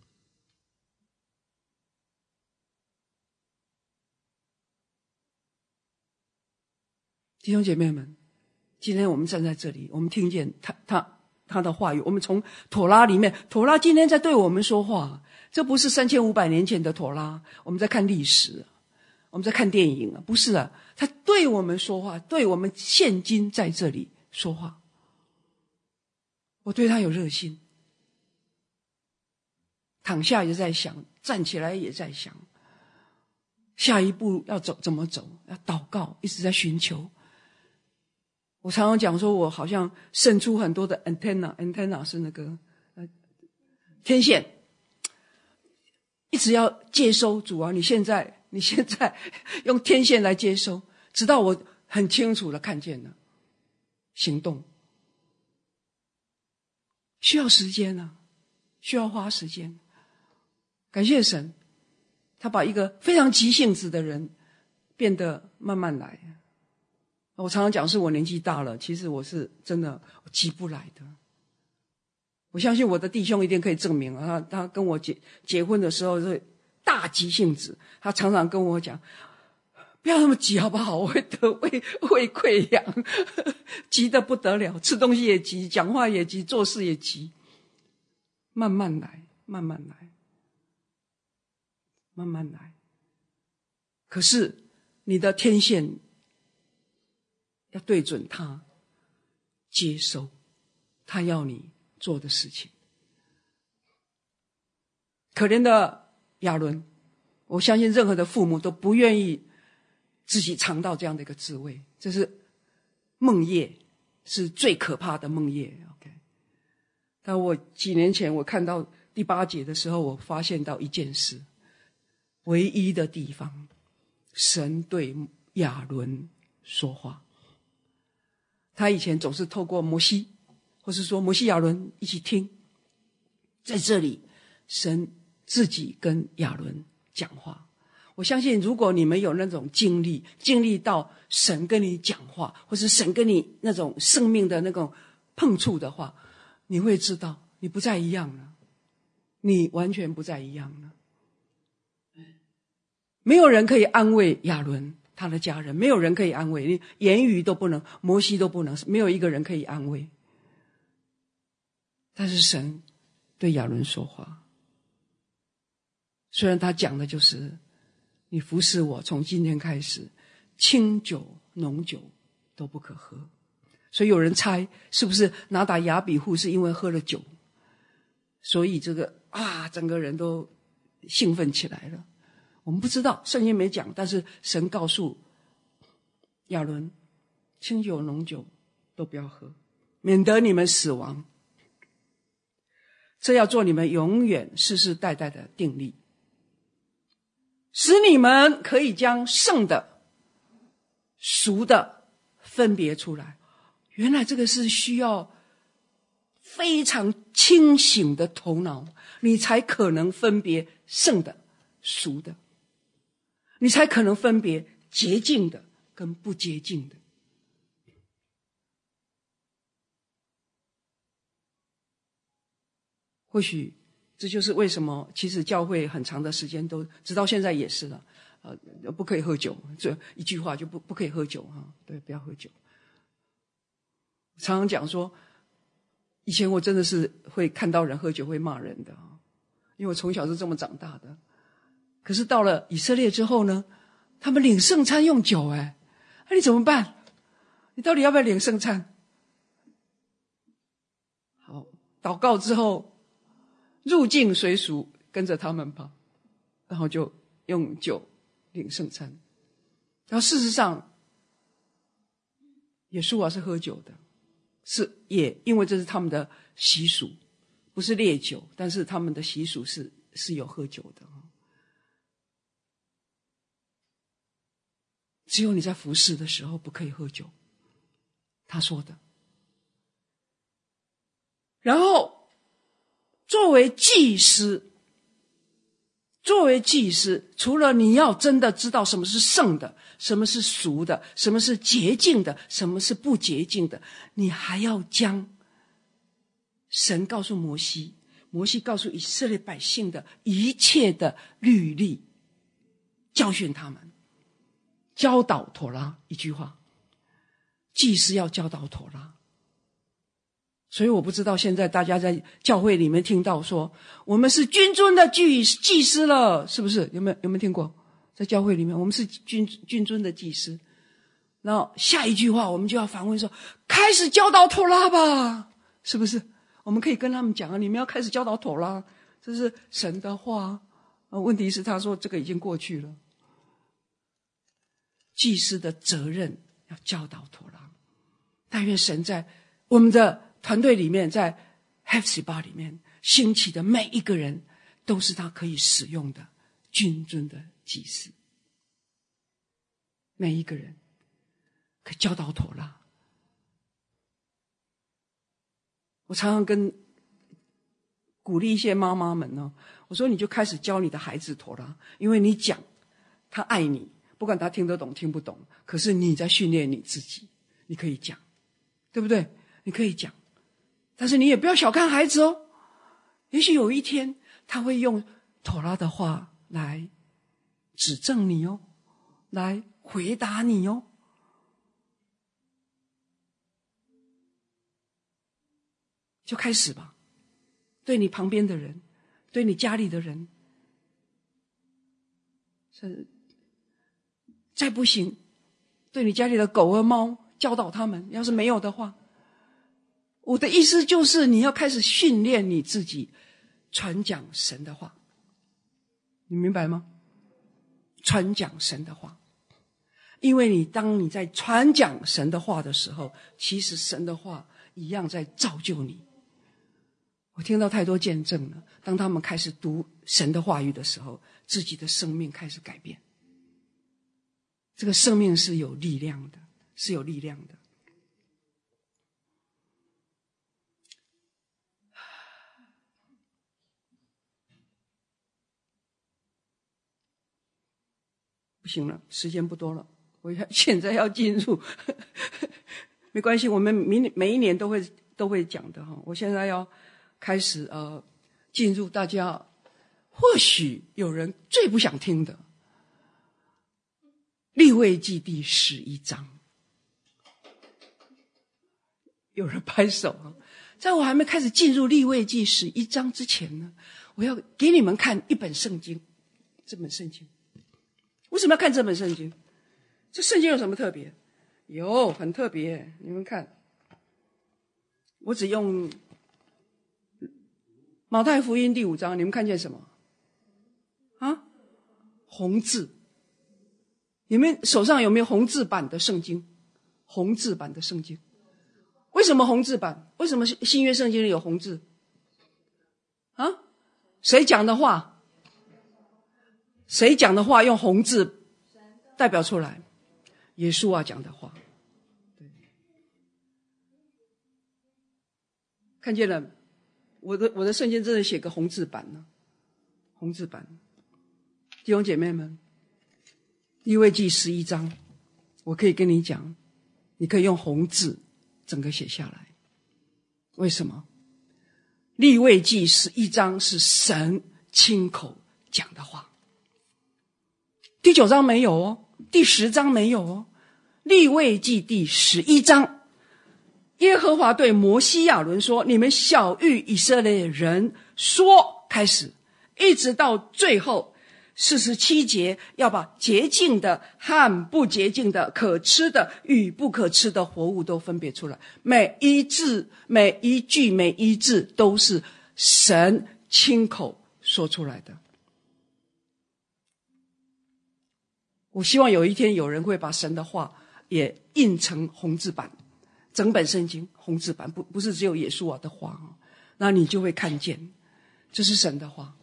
弟兄姐妹们，今天我们站在这里，我们听见他的话语，我们从妥拉里面，妥拉今天在对我们说话，这不是3500年前的妥拉，我们在看历史，我们在看电影，不是啊，他对我们说话，对我们现今在这里说话。我对他有热心，躺下也在想，站起来也在想，下一步要怎么走，要祷告，一直在寻求。我常常讲说，我好像伸出很多的 antenna 是那个天线，一直要接收。主啊，你现在用天线来接收，直到我很清楚的看见了行动。需要时间啊，需要花时间。感谢神，他把一个非常急性子的人变得慢慢来。我常常讲是我年纪大了，其实我是真的急不来的。我相信我的弟兄一定可以证明啊，他跟我结婚的时候是大急性子，他常常跟我讲，不要那么急好不好，我会得胃溃疡，急得不得了，吃东西也急，讲话也急，做事也急。慢慢来，慢慢来，慢慢来。可是你的天线要对准他，接收他要你做的事情。可怜的亚伦，我相信任何的父母都不愿意自己尝到这样的一个滋味，这是梦魇，是最可怕的梦魇。 OK， 但我几年前我看到第8节的时候，我发现到一件事，唯一的地方神对亚伦说话。他以前总是透过摩西，或是说摩西亚伦一起听，在这里神自己跟亚伦讲话。我相信如果你们有那种经历到神跟你讲话，或是神跟你那种生命的那种碰触的话，你会知道你不再一样了，你完全不再一样了。没有人可以安慰亚伦他的家人，没有人可以安慰，你言语都不能，摩西都不能，没有一个人可以安慰。但是神对亚伦说话，虽然他讲的就是你服侍我，从今天开始清酒浓酒都不可喝。所以有人猜是不是拿打亚比户是因为喝了酒，所以这个整个人都兴奋起来了。我们不知道，圣经没讲，但是神告诉亚伦，清酒浓酒都不要喝，免得你们死亡。这要做你们永远世世代代的定例，使你们可以将圣的俗的分别出来。原来这个是需要非常清醒的头脑，你才可能分别圣的俗的，你才可能分别洁净的跟不洁净的。或许这就是为什么其实教会很长的时间都直到现在也是了，不可以喝酒，这一句话就不可以喝酒哈，对，不要喝酒。常常讲说，以前我真的是会看到人喝酒会骂人的，因为我从小是这么长大的。可是到了以色列之后呢，他们领圣餐用酒，那你怎么办？你到底要不要领圣餐？好，祷告之后入境随俗，跟着他们吧，然后就用酒领圣餐。然后事实上耶稣是喝酒的，是也因为这是他们的习俗，不是烈酒，但是他们的习俗是有喝酒的。只有你在服侍的时候不可以喝酒，他说的。然后作为祭司，除了你要真的知道什么是圣的，什么是俗的，什么是洁净的，什么是不洁净的，你还要将神告诉摩西告诉以色列百姓的一切的律例教训他们，教导妥拉。一句话，祭司要教导妥拉。所以我不知道现在大家在教会里面听到说我们是君尊的祭司了，是不是？有没有听过？在教会里面我们是君尊的祭司，然后下一句话我们就要反问说，开始教导妥拉吧，是不是？我们可以跟他们讲你们要开始教导妥拉，这是神的话。问题是他说这个已经过去了。祭司的责任要教导妥拉。但愿神在我们的团队里面，在 Hepzibah 里面兴起的每一个人都是他可以使用的君尊的祭司，每一个人可以教导妥拉。我常常鼓励一些妈妈们呢，我说你就开始教你的孩子妥拉，因为你讲他爱你，不管他听得懂听不懂，可是你在训练你自己，你可以讲，对不对？你可以讲，但是你也不要小看孩子哦，也许有一天他会用妥拉的话来指正你哦，来回答你哦。就开始吧，对你旁边的人，对你家里的人， 再不行，对你家里的狗和猫教导他们，要是没有的话，我的意思就是你要开始训练你自己传讲神的话，你明白吗？传讲神的话，因为当你在传讲神的话的时候，其实神的话一样在造就你。我听到太多见证了，当他们开始读神的话语的时候，自己的生命开始改变。这个生命是有力量的，是有力量的。不行了，时间不多了，我现在要进入没关系，我们每一年都会讲的哈。我现在要开始进入大家或许有人最不想听的利未记第11章。有人拍手啊！在我还没开始进入利未记11章之前呢，我要给你们看一本圣经。这本圣经为什么要看这本圣经？这圣经有什么特别？有，很特别。你们看，我只用马太福音第5章，你们看见什么？啊？红字。你们手上有没有红字版的圣经？红字版的圣经。为什么红字版？为什么新约圣经里有红字？啊？谁讲的话？谁讲的话用红字代表出来？耶稣讲的话。对，看见了，我的圣经真的写个红字版呢，红字版。弟兄姐妹们，利未记11章，我可以跟你讲，你可以用红字整个写下来。为什么？利未记11章是神亲口讲的话。第9章没有哦，第10章没有哦。利未记第11章，耶和华对摩西亚伦说：你们晓谕以色列人说，开始一直到最后47节，要把洁净的和不洁净的，可吃的与不可吃的活物都分别出来。每一字每一句每一字都是神亲口说出来的。我希望有一天有人会把神的话也印成红字版，整本圣经红字版，不是只有耶稣的话，那你就会看见这是神的话。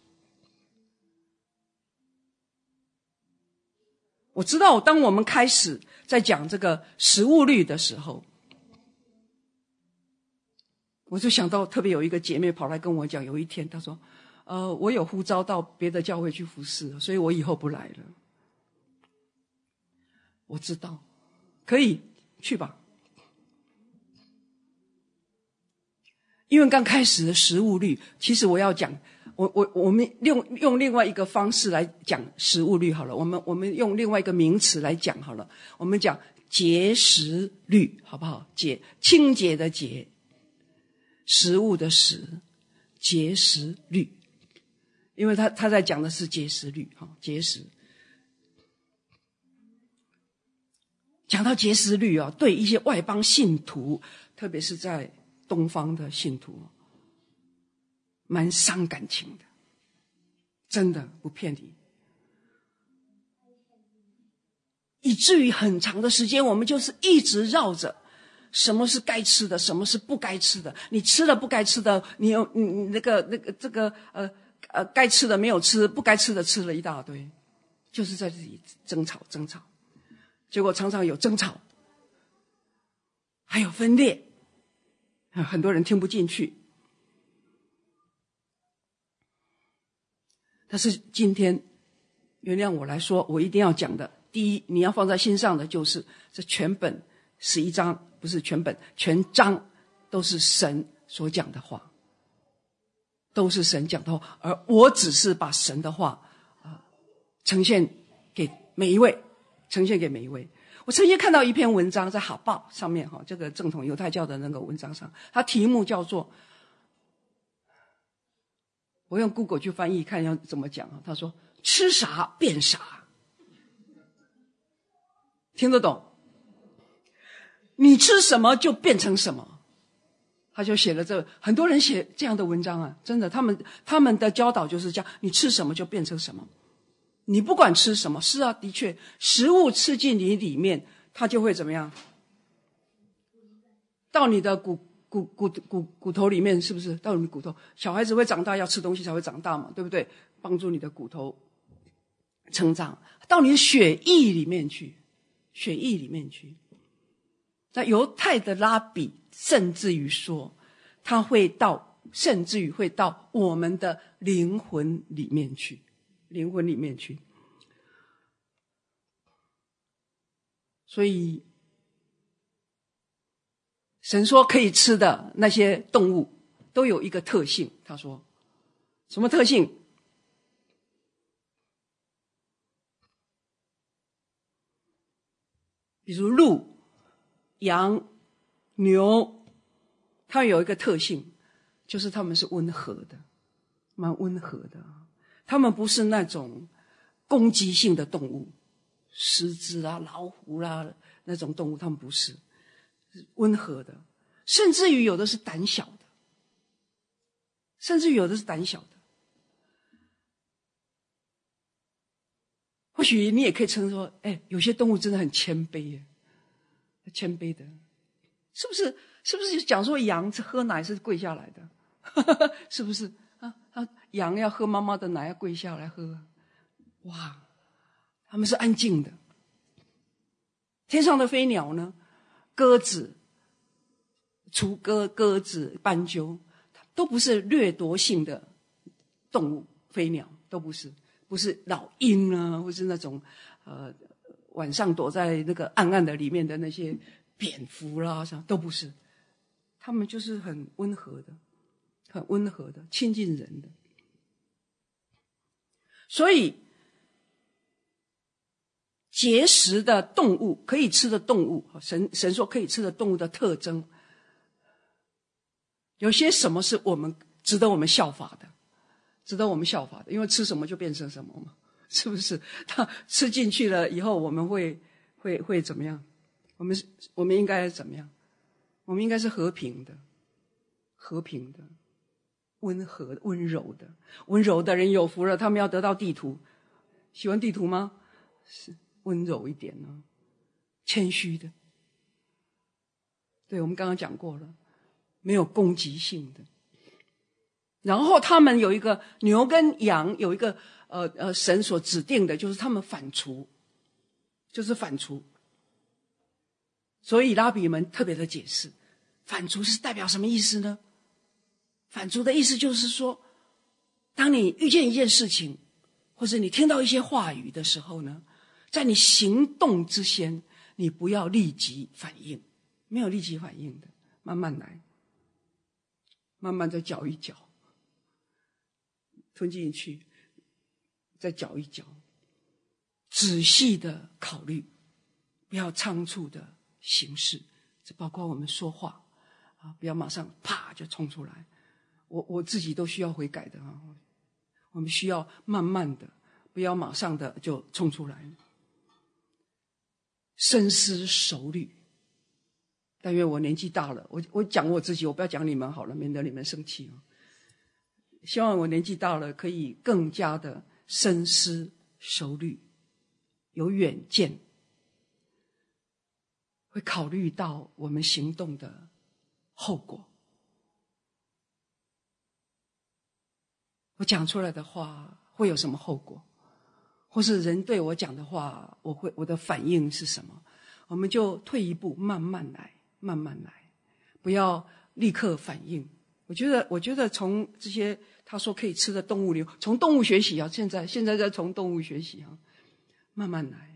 我知道当我们开始在讲这个食物律的时候，我就想到特别有一个姐妹跑来跟我讲，有一天她说我有呼召到别的教会去服侍，所以我以后不来了。我知道，可以去吧。因为刚开始的食物律，其实我要讲，我们用另外一个方式来讲食物律好了，我们用另外一个名词来讲好了，我们讲节食律，好不好？清洁的洁，食物的食，节食律。因为他在讲的是节食律，节食。讲到节食律对一些外邦信徒，特别是在东方的信徒，蛮伤感情的，真的不骗你。以至于很长的时间，我们就是一直绕着什么是该吃的，什么是不该吃的。你吃了不该吃的，你该吃的没有吃，不该吃的吃了一大堆，就是在这里争吵。结果常常有争吵，还有分裂，很多人听不进去。但是今天原谅我来说，我一定要讲的，第一你要放在心上的就是这全本11章，不是全本，全章都是神所讲的话，都是神讲的话，而我只是把神的话呈现给每一位。我曾经看到一篇文章在哈报上面，这个正统犹太教的那个文章上，它题目叫做，我用 Google 去翻译看要怎么讲，他说吃啥变啥。 听得懂？你吃什么就变成什么。他就写了这个，很多人写这样的文章啊，真的，他们的教导就是这样，你吃什么就变成什么。你不管吃什么，是啊，的确，食物吃进你里面，它就会怎么样？到你的骨头里面，是不是？到你骨头，小孩子会长大，要吃东西才会长大嘛，对不对？帮助你的骨头成长，到你的血液里面去，血液里面去。那犹太的拉比甚至于说，他甚至于会到我们的灵魂里面去，灵魂里面去。所以神说可以吃的那些动物都有一个特性，他说什么特性？比如鹿、羊、牛，它有一个特性，就是它们是温和的，蛮温和的。它们不是那种攻击性的动物，狮子啊、老虎啦那种动物，它们不是，是温和的。甚至于有的是胆小的，甚至于有的是胆小的。或许你也可以称说，有些动物真的很谦卑耶，谦卑的，是不是？是不是讲说羊喝奶是跪下来的？是不是啊？羊要喝妈妈的奶要跪下来喝，哇，他们是安静的。天上的飞鸟呢？鸽子、雏鸽、鸽子、斑鸠，都不是掠夺性的动物，飞鸟都不是。不是老鹰啊，或是那种晚上躲在那个暗暗的里面的那些蝙蝠啦，都不是。他们就是很温和的，很温和的，亲近人的。所以节食的动物，可以吃的动物，神说可以吃的动物的特征，有些什么是我们值得我们效法的？值得我们效法的，因为吃什么就变成什么嘛，是不是？他吃进去了以后，我们会怎么样？我们应该怎么样？我们应该是和平的，温和的、温柔的。温柔的人有福了，他们要得到地图。喜欢地图吗？是温柔一点呢，谦虚的。对，我们刚刚讲过了，没有攻击性的。然后他们有一个牛跟羊有一个神所指定的，就是他们反刍，就是反刍。所以拉比们特别的解释，反刍是代表什么意思呢？反刍的意思就是说，当你遇见一件事情，或者你听到一些话语的时候呢，在你行动之前，你不要立即反应，没有立即反应的，慢慢来，慢慢再搅一搅。吞进去，再搅一搅，仔细的考虑，不要仓促的行事。这包括我们说话啊，不要马上啪就冲出来。我自己都需要悔改的啊，我们需要慢慢的，不要马上的就冲出来，深思熟虑。但愿我年纪大了，我讲我自己，我不要讲你们好了，免得你们生气啊。希望我年纪大了，可以更加的深思熟虑，有远见，会考虑到我们行动的后果。我讲出来的话会有什么后果，或是人对我讲的话，我的反应是什么？我们就退一步，慢慢来，慢慢来，不要立刻反应。我觉得从这些他说可以吃的动物里，从动物学习啊，现在在从动物学习啊，慢慢来。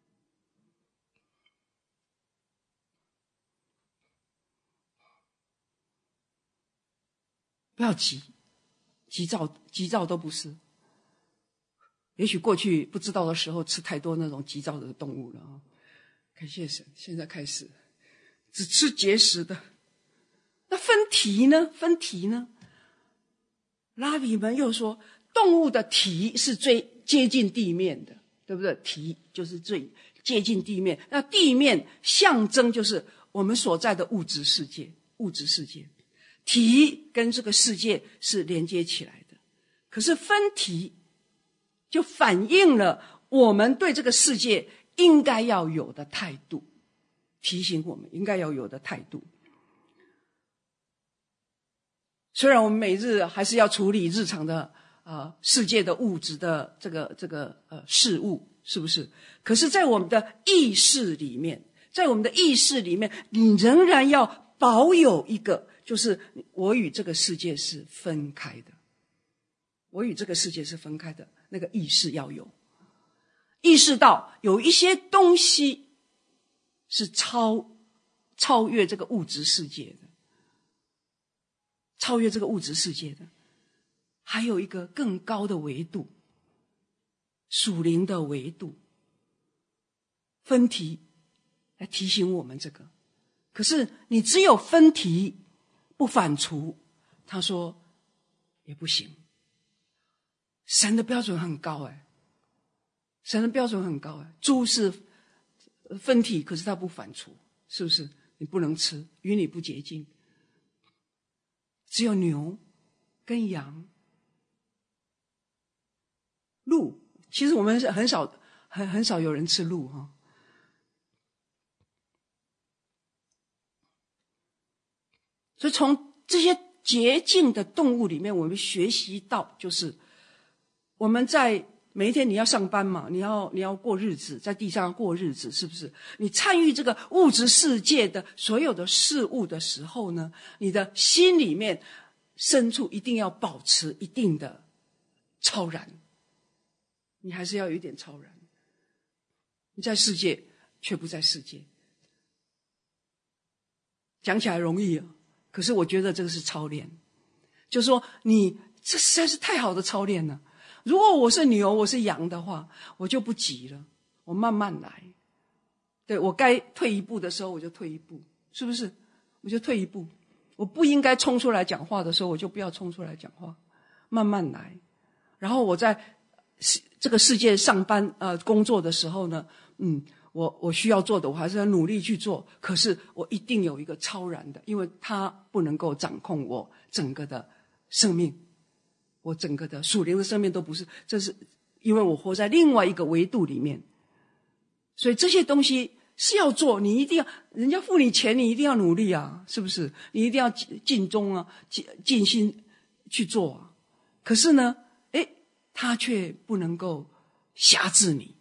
不要急躁都不是。也许过去不知道的时候吃太多那种急躁的动物了啊，感谢神，现在开始只吃节食的。那分蹄呢？拉比们又说，动物的蹄是最接近地面的，对不对？蹄就是最接近地面。那地面象征就是我们所在的物质世界，体跟这个世界是连接起来的。可是分体就反映了我们对这个世界应该要有的态度，提醒我们应该要有的态度。虽然我们每日还是要处理日常的世界的物质的这个事物，是不是？可是在我们的意识里面，你仍然要保有一个，就是我与这个世界是分开的，那个意识要有，意识到有一些东西是超越这个物质世界的，还有一个更高的维度，属灵的维度。分题来提醒我们这个。可是你只有分题不反刍，他说也不行。神的标准很高猪是分题，可是他不反刍，是不是？你不能吃，与你不洁净。只有牛跟羊、鹿，其实我们很少有人吃鹿哈。所以从这些洁净的动物里面，我们学习到，就是我们在每一天你要上班嘛，你要过日子，在地上过日子，是不是？你参与这个物质世界的所有的事物的时候呢，你的心里面深处一定要保持一定的超然，你还是要有一点超然。你在世界却不在世界，讲起来容易啊，可是我觉得这个是操练，就是说你这实在是太好的操练了。如果我是牛我是羊的话，我就不急了，我慢慢来。对，我该退一步的时候我就退一步，是不是？我就退一步。我不应该冲出来讲话的时候，我就不要冲出来讲话，慢慢来。然后我在这个世界上班工作的时候呢，我需要做的我还是要努力去做，可是我一定有一个超然的，因为它不能够掌控我整个的生命，我整个的属灵的生命都不是，这是因为我活在另外一个维度里面。所以这些东西是要做，你一定要，人家付你钱你一定要努力啊，是不是？你一定要尽忠啊，尽心去做啊。可是呢他却不能够辖制你，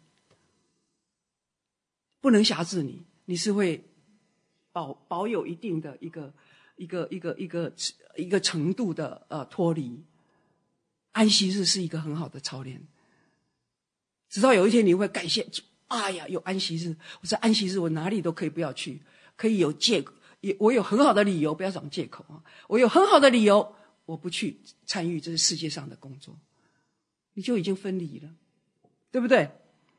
不能辖制你，你是会保有一定的一个程度的脱离。安息日是一个很好的操练，直到有一天你会感谢，哎呀，有安息日，我在安息日我哪里都可以不要去，可以有我有很好的理由，不要讲借口啊，我有很好的理由我不去参与这个世界上的工作，你就已经分离了，对不对？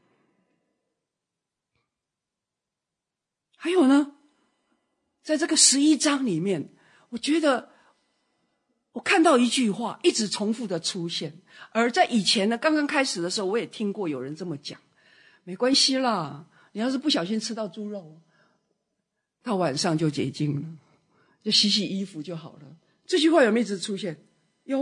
还有呢，在这个11章里面，我觉得我看到一句话一直重复的出现，而在以前呢，刚刚开始的时候我也听过有人这么讲，没关系啦，你要是不小心吃到猪肉，到晚上就洁净了，就洗洗衣服就好了。这句话有没有一直出现？有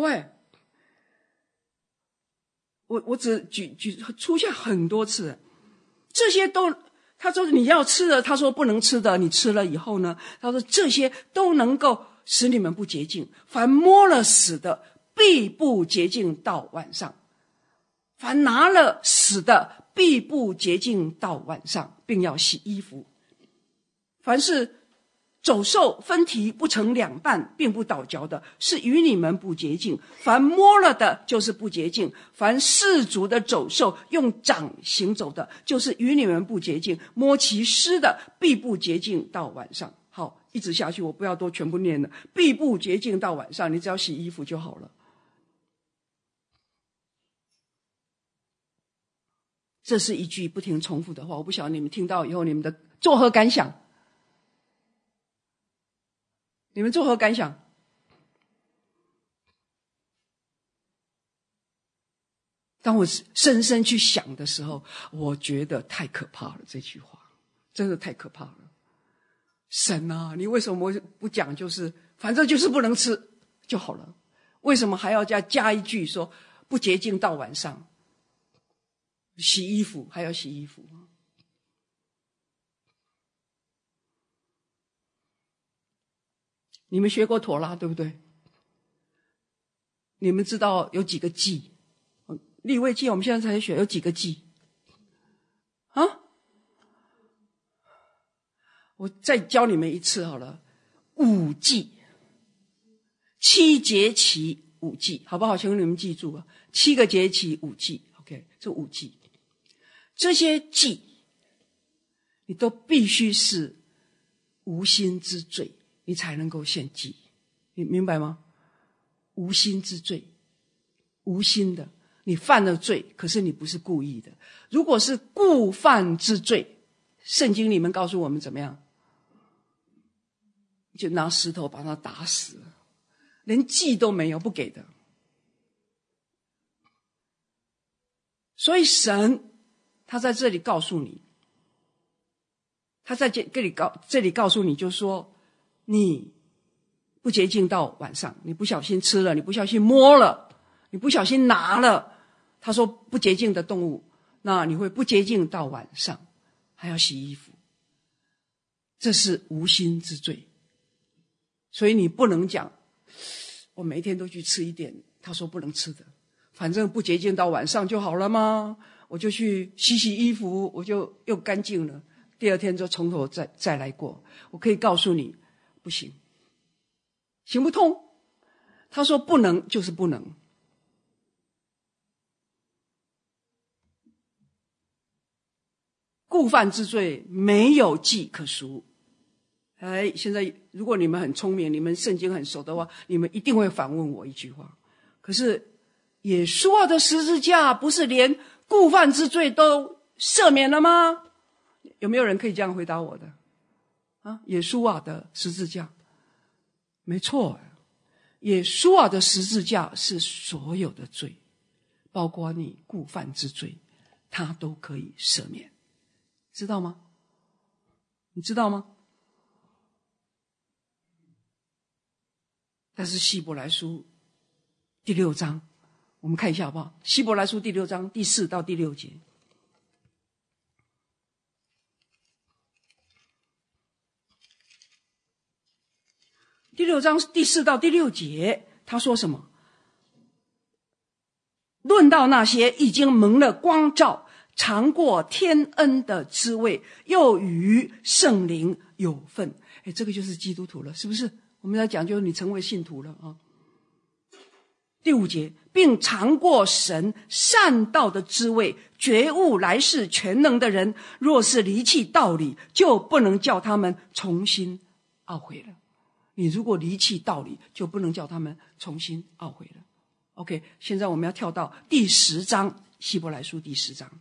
我只举出现很多次，这些都他说你要吃的，他说不能吃的，你吃了以后呢，他说这些都能够使你们不洁净，凡摸了死的必不洁净到晚上，凡拿了死的必不洁净到晚上，并要洗衣服。凡是走兽分蹄不成两半并不倒嚼的，是与你们不洁净，凡摸了的就是不洁净，凡世俗的走兽用掌行走的，就是与你们不洁净，摸其尸的必不洁净到晚上。好，一直下去，我不要都全部念了，必不洁净到晚上，你只要洗衣服就好了。这是一句不停重复的话，我不晓得你们听到以后你们的作何感想？你们作何感想？ 当我深深去想的时候，我觉得太可怕了，这句话真的太可怕了。神啊，你为什么不讲就是反正就是不能吃就好了，为什么还要加一句说不洁净到晚上？洗衣服还要洗衣服。你们学过妥拉对不对？你们知道有几个祭？利未记我们现在才学有几个祭啊？我再教你们一次好了，5祭，7节期5祭，好不好？请你们记住啊，7个节期5祭 ，OK， 这5祭，这些祭你都必须是无心之罪，你才能够献祭，你明白吗？无心之罪，无心的，你犯了罪，可是你不是故意的。如果是故犯之罪，圣经里面告诉我们怎么样？就拿石头把他打死了，连祭都没有，不给的。所以神他在这里告诉你，他在这里告诉你，就是说你不洁净到晚上，你不小心吃了，你不小心摸了，你不小心拿了，他说不洁净的动物，那你会不洁净到晚上，还要洗衣服，这是无心之罪。所以你不能讲我每一天都去吃一点他说不能吃的，反正不洁净到晚上就好了吗？我就去洗衣服，我就又干净了，第二天就从头再来过。我可以告诉你不行，行不通。他说不能就是不能。故犯之罪没有祭可赎。现在如果你们很聪明，你们圣经很熟的话，你们一定会反问我一句话，可是耶稣的十字架不是连故犯之罪都赦免了吗？有没有人可以这样回答我的耶稣的十字架没错，耶稣的十字架是所有的罪，包括你故犯之罪，他都可以赦免，知道吗？你知道吗？但是希伯来书第6章，我们看一下好不好？希伯来书第6章第4到第6节。第6章第4到第6节，他说什么？论到那些已经蒙了光照，尝过天恩的滋味，又与圣灵有份。这个就是基督徒了，是不是？我们要讲究你成为信徒了啊。第5节，并尝过神善道的滋味，觉悟来世全能的人，若是离弃道理，就不能叫他们重新懊悔了。你如果离弃道理，就不能叫他们重新懊悔了。OK， 现在我们要跳到第10章，希伯来书第10章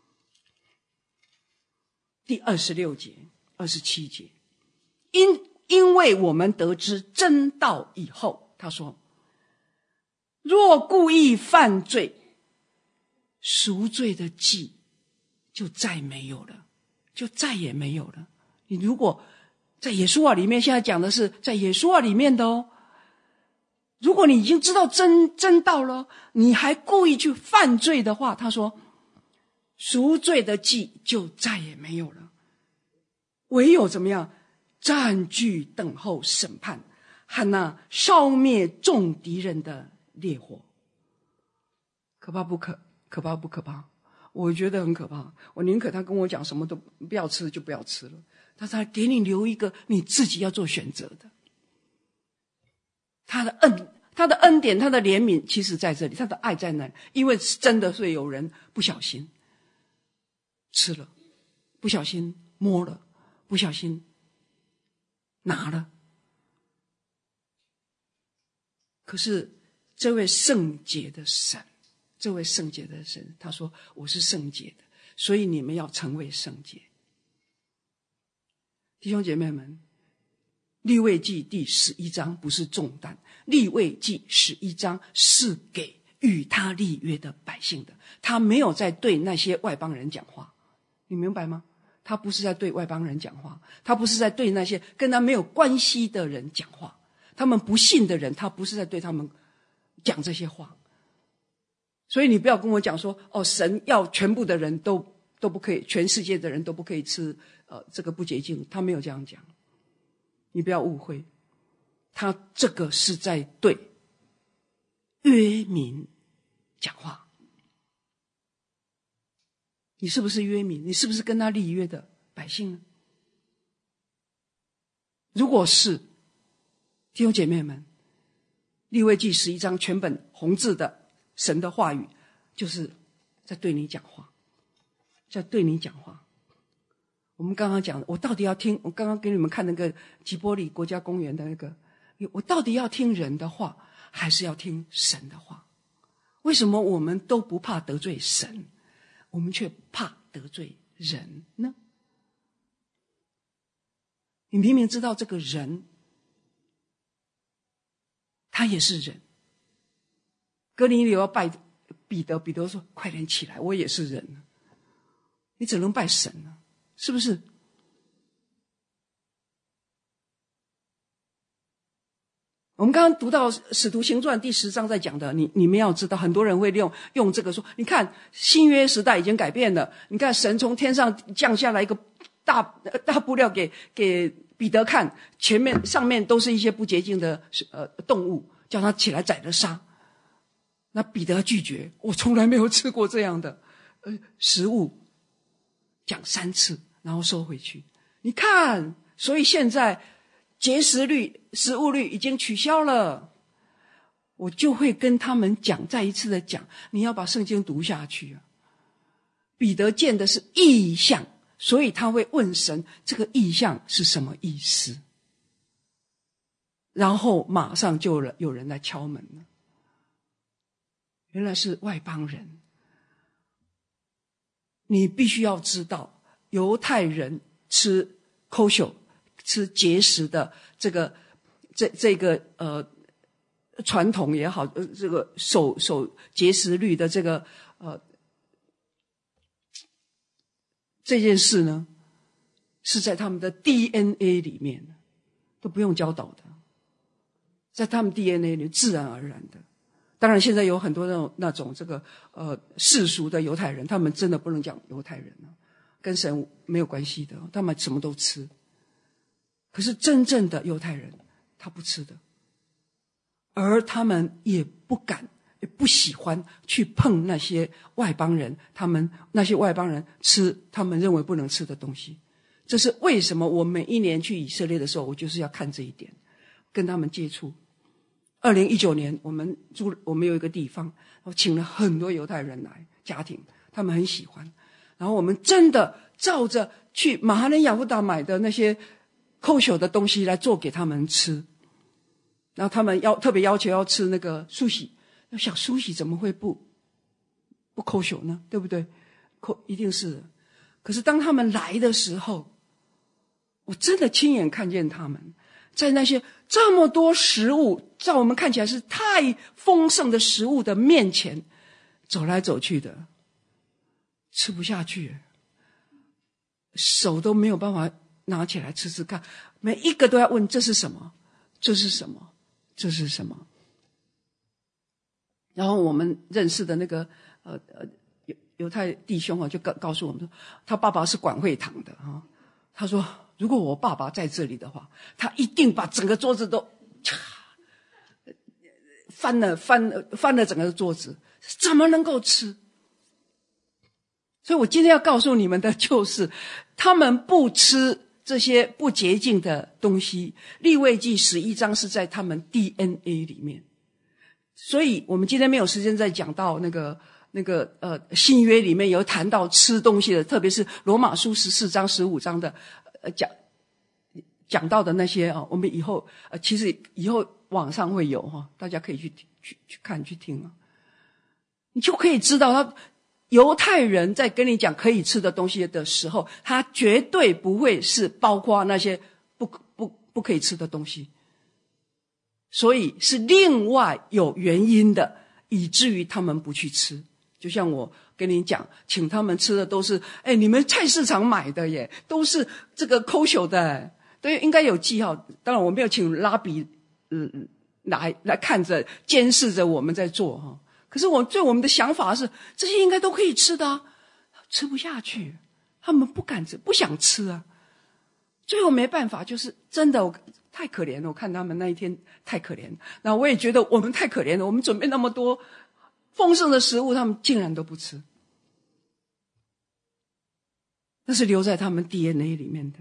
第26节、27节。因为我们得知真道以后，他说，若故意犯罪，赎罪的祭就再没有了，就再也没有了。你如果在耶稣里面，现在讲的是在耶稣里面的哦。如果你已经知道真道了，你还故意去犯罪的话，他说赎罪的祭就再也没有了，唯有怎么样？占据等候审判和那烧灭众敌人的烈火。可怕不可怕？我觉得很可怕。我宁可他跟我讲什么都不要吃就不要吃了，但是他给你留一个你自己要做选择的。他的恩典，他的怜悯其实在这里，他的爱在那里。因为真的会有人不小心吃了，不小心摸了，不小心拿了，可是这位圣洁的神，他说我是圣洁的，所以你们要成为圣洁。弟兄姐妹们，利未记第11章不是重担，利未记11章是给与他立约的百姓的。他没有在对那些外邦人讲话，你明白吗？他不是在对外邦人讲话，他不是在对那些跟他没有关系的人讲话，他们不信的人，他不是在对他们讲这些话。所以你不要跟我讲说，神要全部的人都不可以，全世界的人都不可以吃这个不洁净，他没有这样讲，你不要误会，他这个是在对约民讲话。你是不是约民？你是不是跟他立约的百姓呢？如果是，弟兄姐妹们，利未记11章全本红字的神的话语，就是在对你讲话，在对你讲话。我们刚刚讲，我到底要听，我刚刚给你们看那个吉波利国家公园的那个，我到底要听人的话，还是要听神的话？为什么我们都不怕得罪神，我们却怕得罪人呢？你明明知道这个人，他也是人。哥尼流要拜彼得，彼得说：“快点起来，我也是人。”你只能拜神了，是不是？我们刚刚读到《使徒行传》第10章在讲的，你们要知道，很多人会用这个说，你看新约时代已经改变了，你看神从天上降下来一个大布料给彼得看，上面都是一些不洁净的动物，叫他起来宰了杀。那彼得拒绝，我从来没有吃过这样的食物，讲3次，然后收回去。你看，所以现在节食律、食物律已经取消了。我就会跟他们讲，再一次的讲，你要把圣经读下去啊。彼得见的是异象，所以他会问神，这个异象是什么意思？然后马上就有人来敲门了，原来是外邦人。你必须要知道，犹太人吃 kosher 吃节食的这个传统也好，这个守节食律的这个这件事呢，是在他们的 DNA 里面，都不用教导的，在他们 DNA 里自然而然的。当然现在有很多那种这个世俗的犹太人，他们真的不能讲犹太人，跟神没有关系的，他们什么都吃。可是真正的犹太人他不吃的，而他们也不敢也不喜欢去碰那些外邦人，那些外邦人吃他们认为不能吃的东西。这是为什么我每一年去以色列的时候，我就是要看这一点，跟他们接触。2019年我们有一个地方，我请了很多犹太人来家庭，他们很喜欢。然后我们真的照着去马哈嫩雅夫达买的那些kosher的东西来做给他们吃。然后他们特别要求要吃那个素喜，那想素喜怎么会不kosher呢？对不对？一定是的。可是当他们来的时候，我真的亲眼看见他们在那些这么多食物，在我们看起来是太丰盛的食物的面前走来走去的，吃不下去，手都没有办法拿起来吃吃看，每一个都要问这是什么，这是什么，这是什么。然后我们认识的那个犹太弟兄就告诉我们说，他爸爸是管会堂的他说如果我爸爸在这里的话，他一定把整个桌子都翻了整个桌子，怎么能够吃？所以我今天要告诉你们的就是，他们不吃这些不洁净的东西。利未记11章是在他们 DNA 里面，所以我们今天没有时间再讲到那个新约里面有谈到吃东西的，特别是罗马书14章15章的讲到的那些我们以后其实以后网上会有大家可以去看去听你就可以知道他犹太人在跟你讲可以吃的东西的时候，他绝对不会是包括那些不可以吃的东西，所以是另外有原因的， 以至于他们不去吃。就像我跟你讲，请他们吃的都是你们菜市场买的耶，都是这个 kosher 的，对，应该有记号。当然我没有请拉比来看着监视着我们在做哈。可是我们的想法是，这些应该都可以吃的啊，吃不下去，他们不敢吃，不想吃啊。最后没办法，就是真的我太可怜了，我看他们那一天太可怜，那我也觉得我们太可怜了，我们准备那么多丰盛的食物，他们竟然都不吃，那是留在他们 DNA 里面的。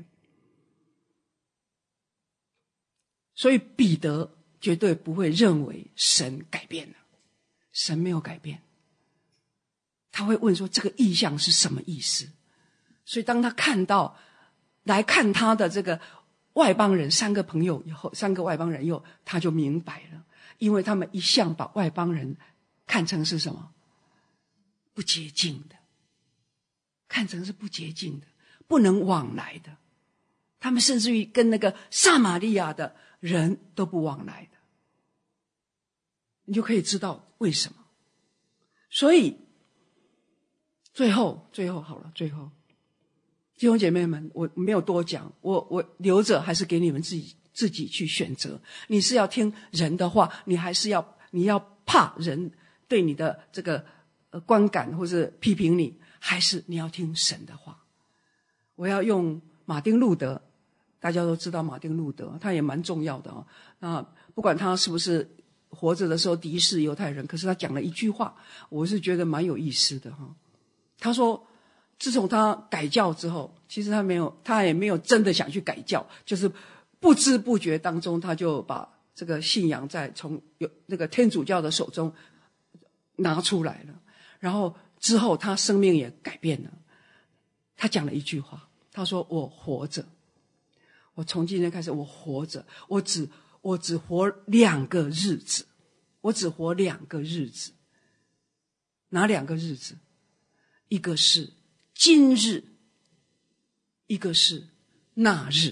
所以彼得绝对不会认为神改变了，神没有改变，他会问说这个异象是什么意思。所以当他看到来看他的这个外邦人3个朋友以后，3个外邦人以后，他就明白了，因为他们一向把外邦人看成是什么？不洁净的，看成是不洁净的，不能往来的。他们甚至于跟那个撒玛利亚的人都不往来的。你就可以知道为什么。所以最后好了，最后弟兄姐妹们，我没有多讲，我留着还是给你们自己去选择。你是要听人的话，你还是你要怕人对你的这个观感或是批评你，还是你要听神的话。我要用马丁路德，大家都知道马丁路德，他也蛮重要的啊。那不管他是不是活着的时候敌视犹太人，可是他讲了一句话，我是觉得蛮有意思的哈。他说自从他改教之后，其实他也没有真的想去改教，就是不知不觉当中他就把这个信仰从那个天主教的手中拿出来了。然后之后他生命也改变了，他讲了一句话，他说我活着，我从今天开始我活着，我只活2个日子，我只活2个日子。哪2个日子？一个是今日，一个是那日。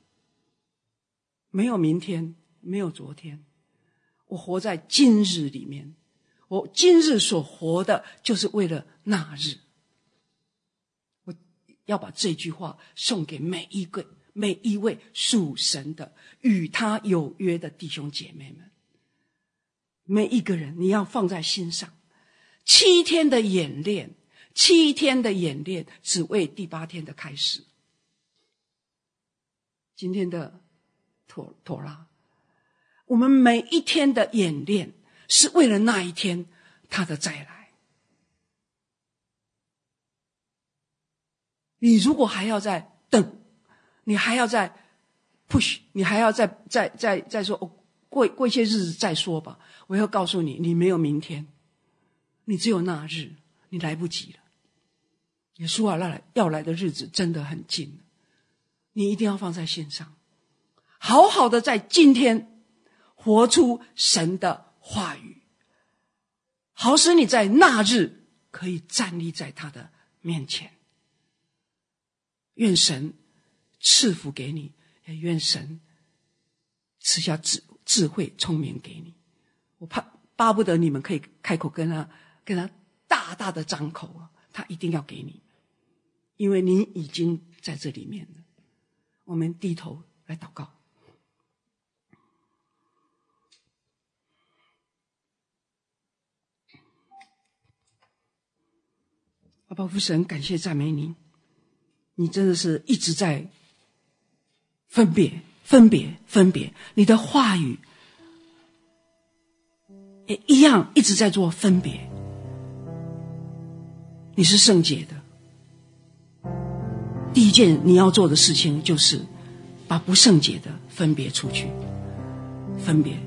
没有明天，没有昨天，我活在今日里面。我今日所活的就是为了那日。我要把这句话送给每一位属神的与他有约的弟兄姐妹们，每一个人你要放在心上。7天的演练只为第8天的开始。今天的妥拉，我们每一天的演练是为了那一天他的再来。你如果还要再等，你还要再 push， 你还要再说过一些日子再说吧，我要告诉你，你没有明天，你只有那日，你来不及了。耶稣要来的日子真的很近了，你一定要放在心上，好好的在今天活出神的话语，好使你在那日可以站立在他的面前。愿神赐福给你，也愿神赐下智慧聪明给你。我巴不得你们可以开口跟他大大的张口啊，他一定要给你，因为你已经在这里面了。我们低头来祷告。阿爸父神，感谢赞美你，你真的是一直在分别，你的话语也一样一直在做分别。你是圣洁的，第一件你要做的事情就是把不圣洁的分别出去，分别。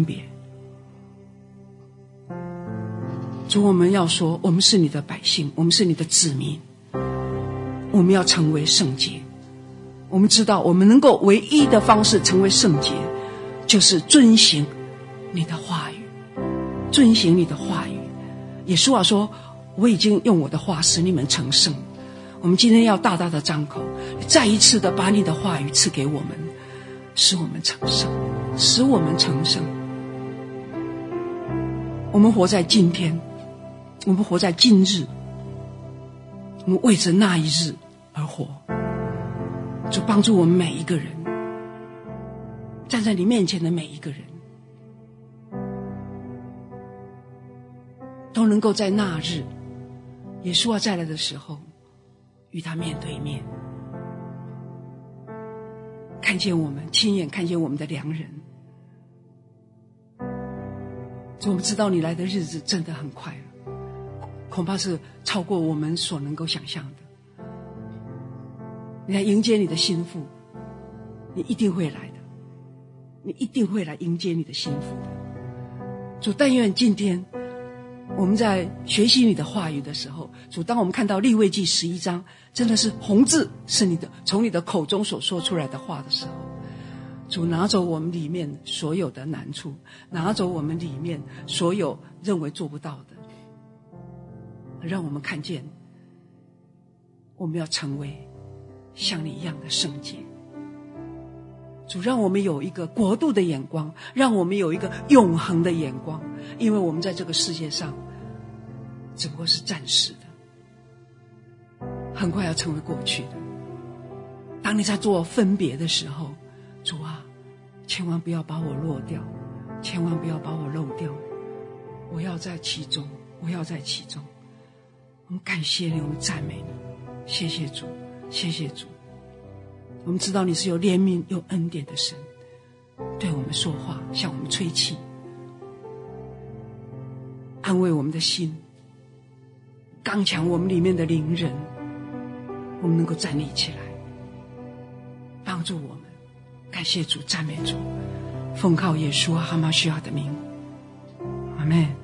主，我们要说，我们是你的百姓，我们是你的子民，我们要成为圣洁。我们知道我们能够唯一的方式成为圣洁，就是遵行你的话语，遵行你的话语。耶稣啊说，我已经用我的话使你们成圣。我们今天要大大的张口，再一次的把你的话语赐给我们，使我们成圣，使我们成圣。 我们活在今天，我们活在今日，我们为着那一日而活。主帮助我们每一个人，站在你面前的每一个人，都能够在那日耶稣要再来的时候与他面对面，看见我们，亲眼看见我们的良人。主，我们知道你来的日子真的很快了，恐怕是超过我们所能够想象的。你来迎接你的心腹，你一定会来的，你一定会来迎接你的心腹的。主，但愿今天我们在学习你的话语的时候，主，当我们看到利未记11章真的是红字，是你的从你的口中所说出来的话的时候，主，拿走我们里面所有的难处，拿走我们里面所有认为做不到的，让我们看见我们要成为像你一样的圣洁。主，让我们有一个国度的眼光，让我们有一个永恒的眼光，因为我们在这个世界上只不过是暂时的，很快要成为过去的。当你在做分别的时候，主啊，千万不要把我落掉，千万不要把我漏掉，我要在其中，我要在其中。我们感谢你，我们赞美你，谢谢主，谢谢主。我们知道你是有怜悯有恩典的神，对我们说话，向我们吹气，安慰我们的心，刚强我们里面的灵人，我们能够站立起来，帮助我们。感谢主，赞美主，奉靠耶稣哈马西亚的名，阿们。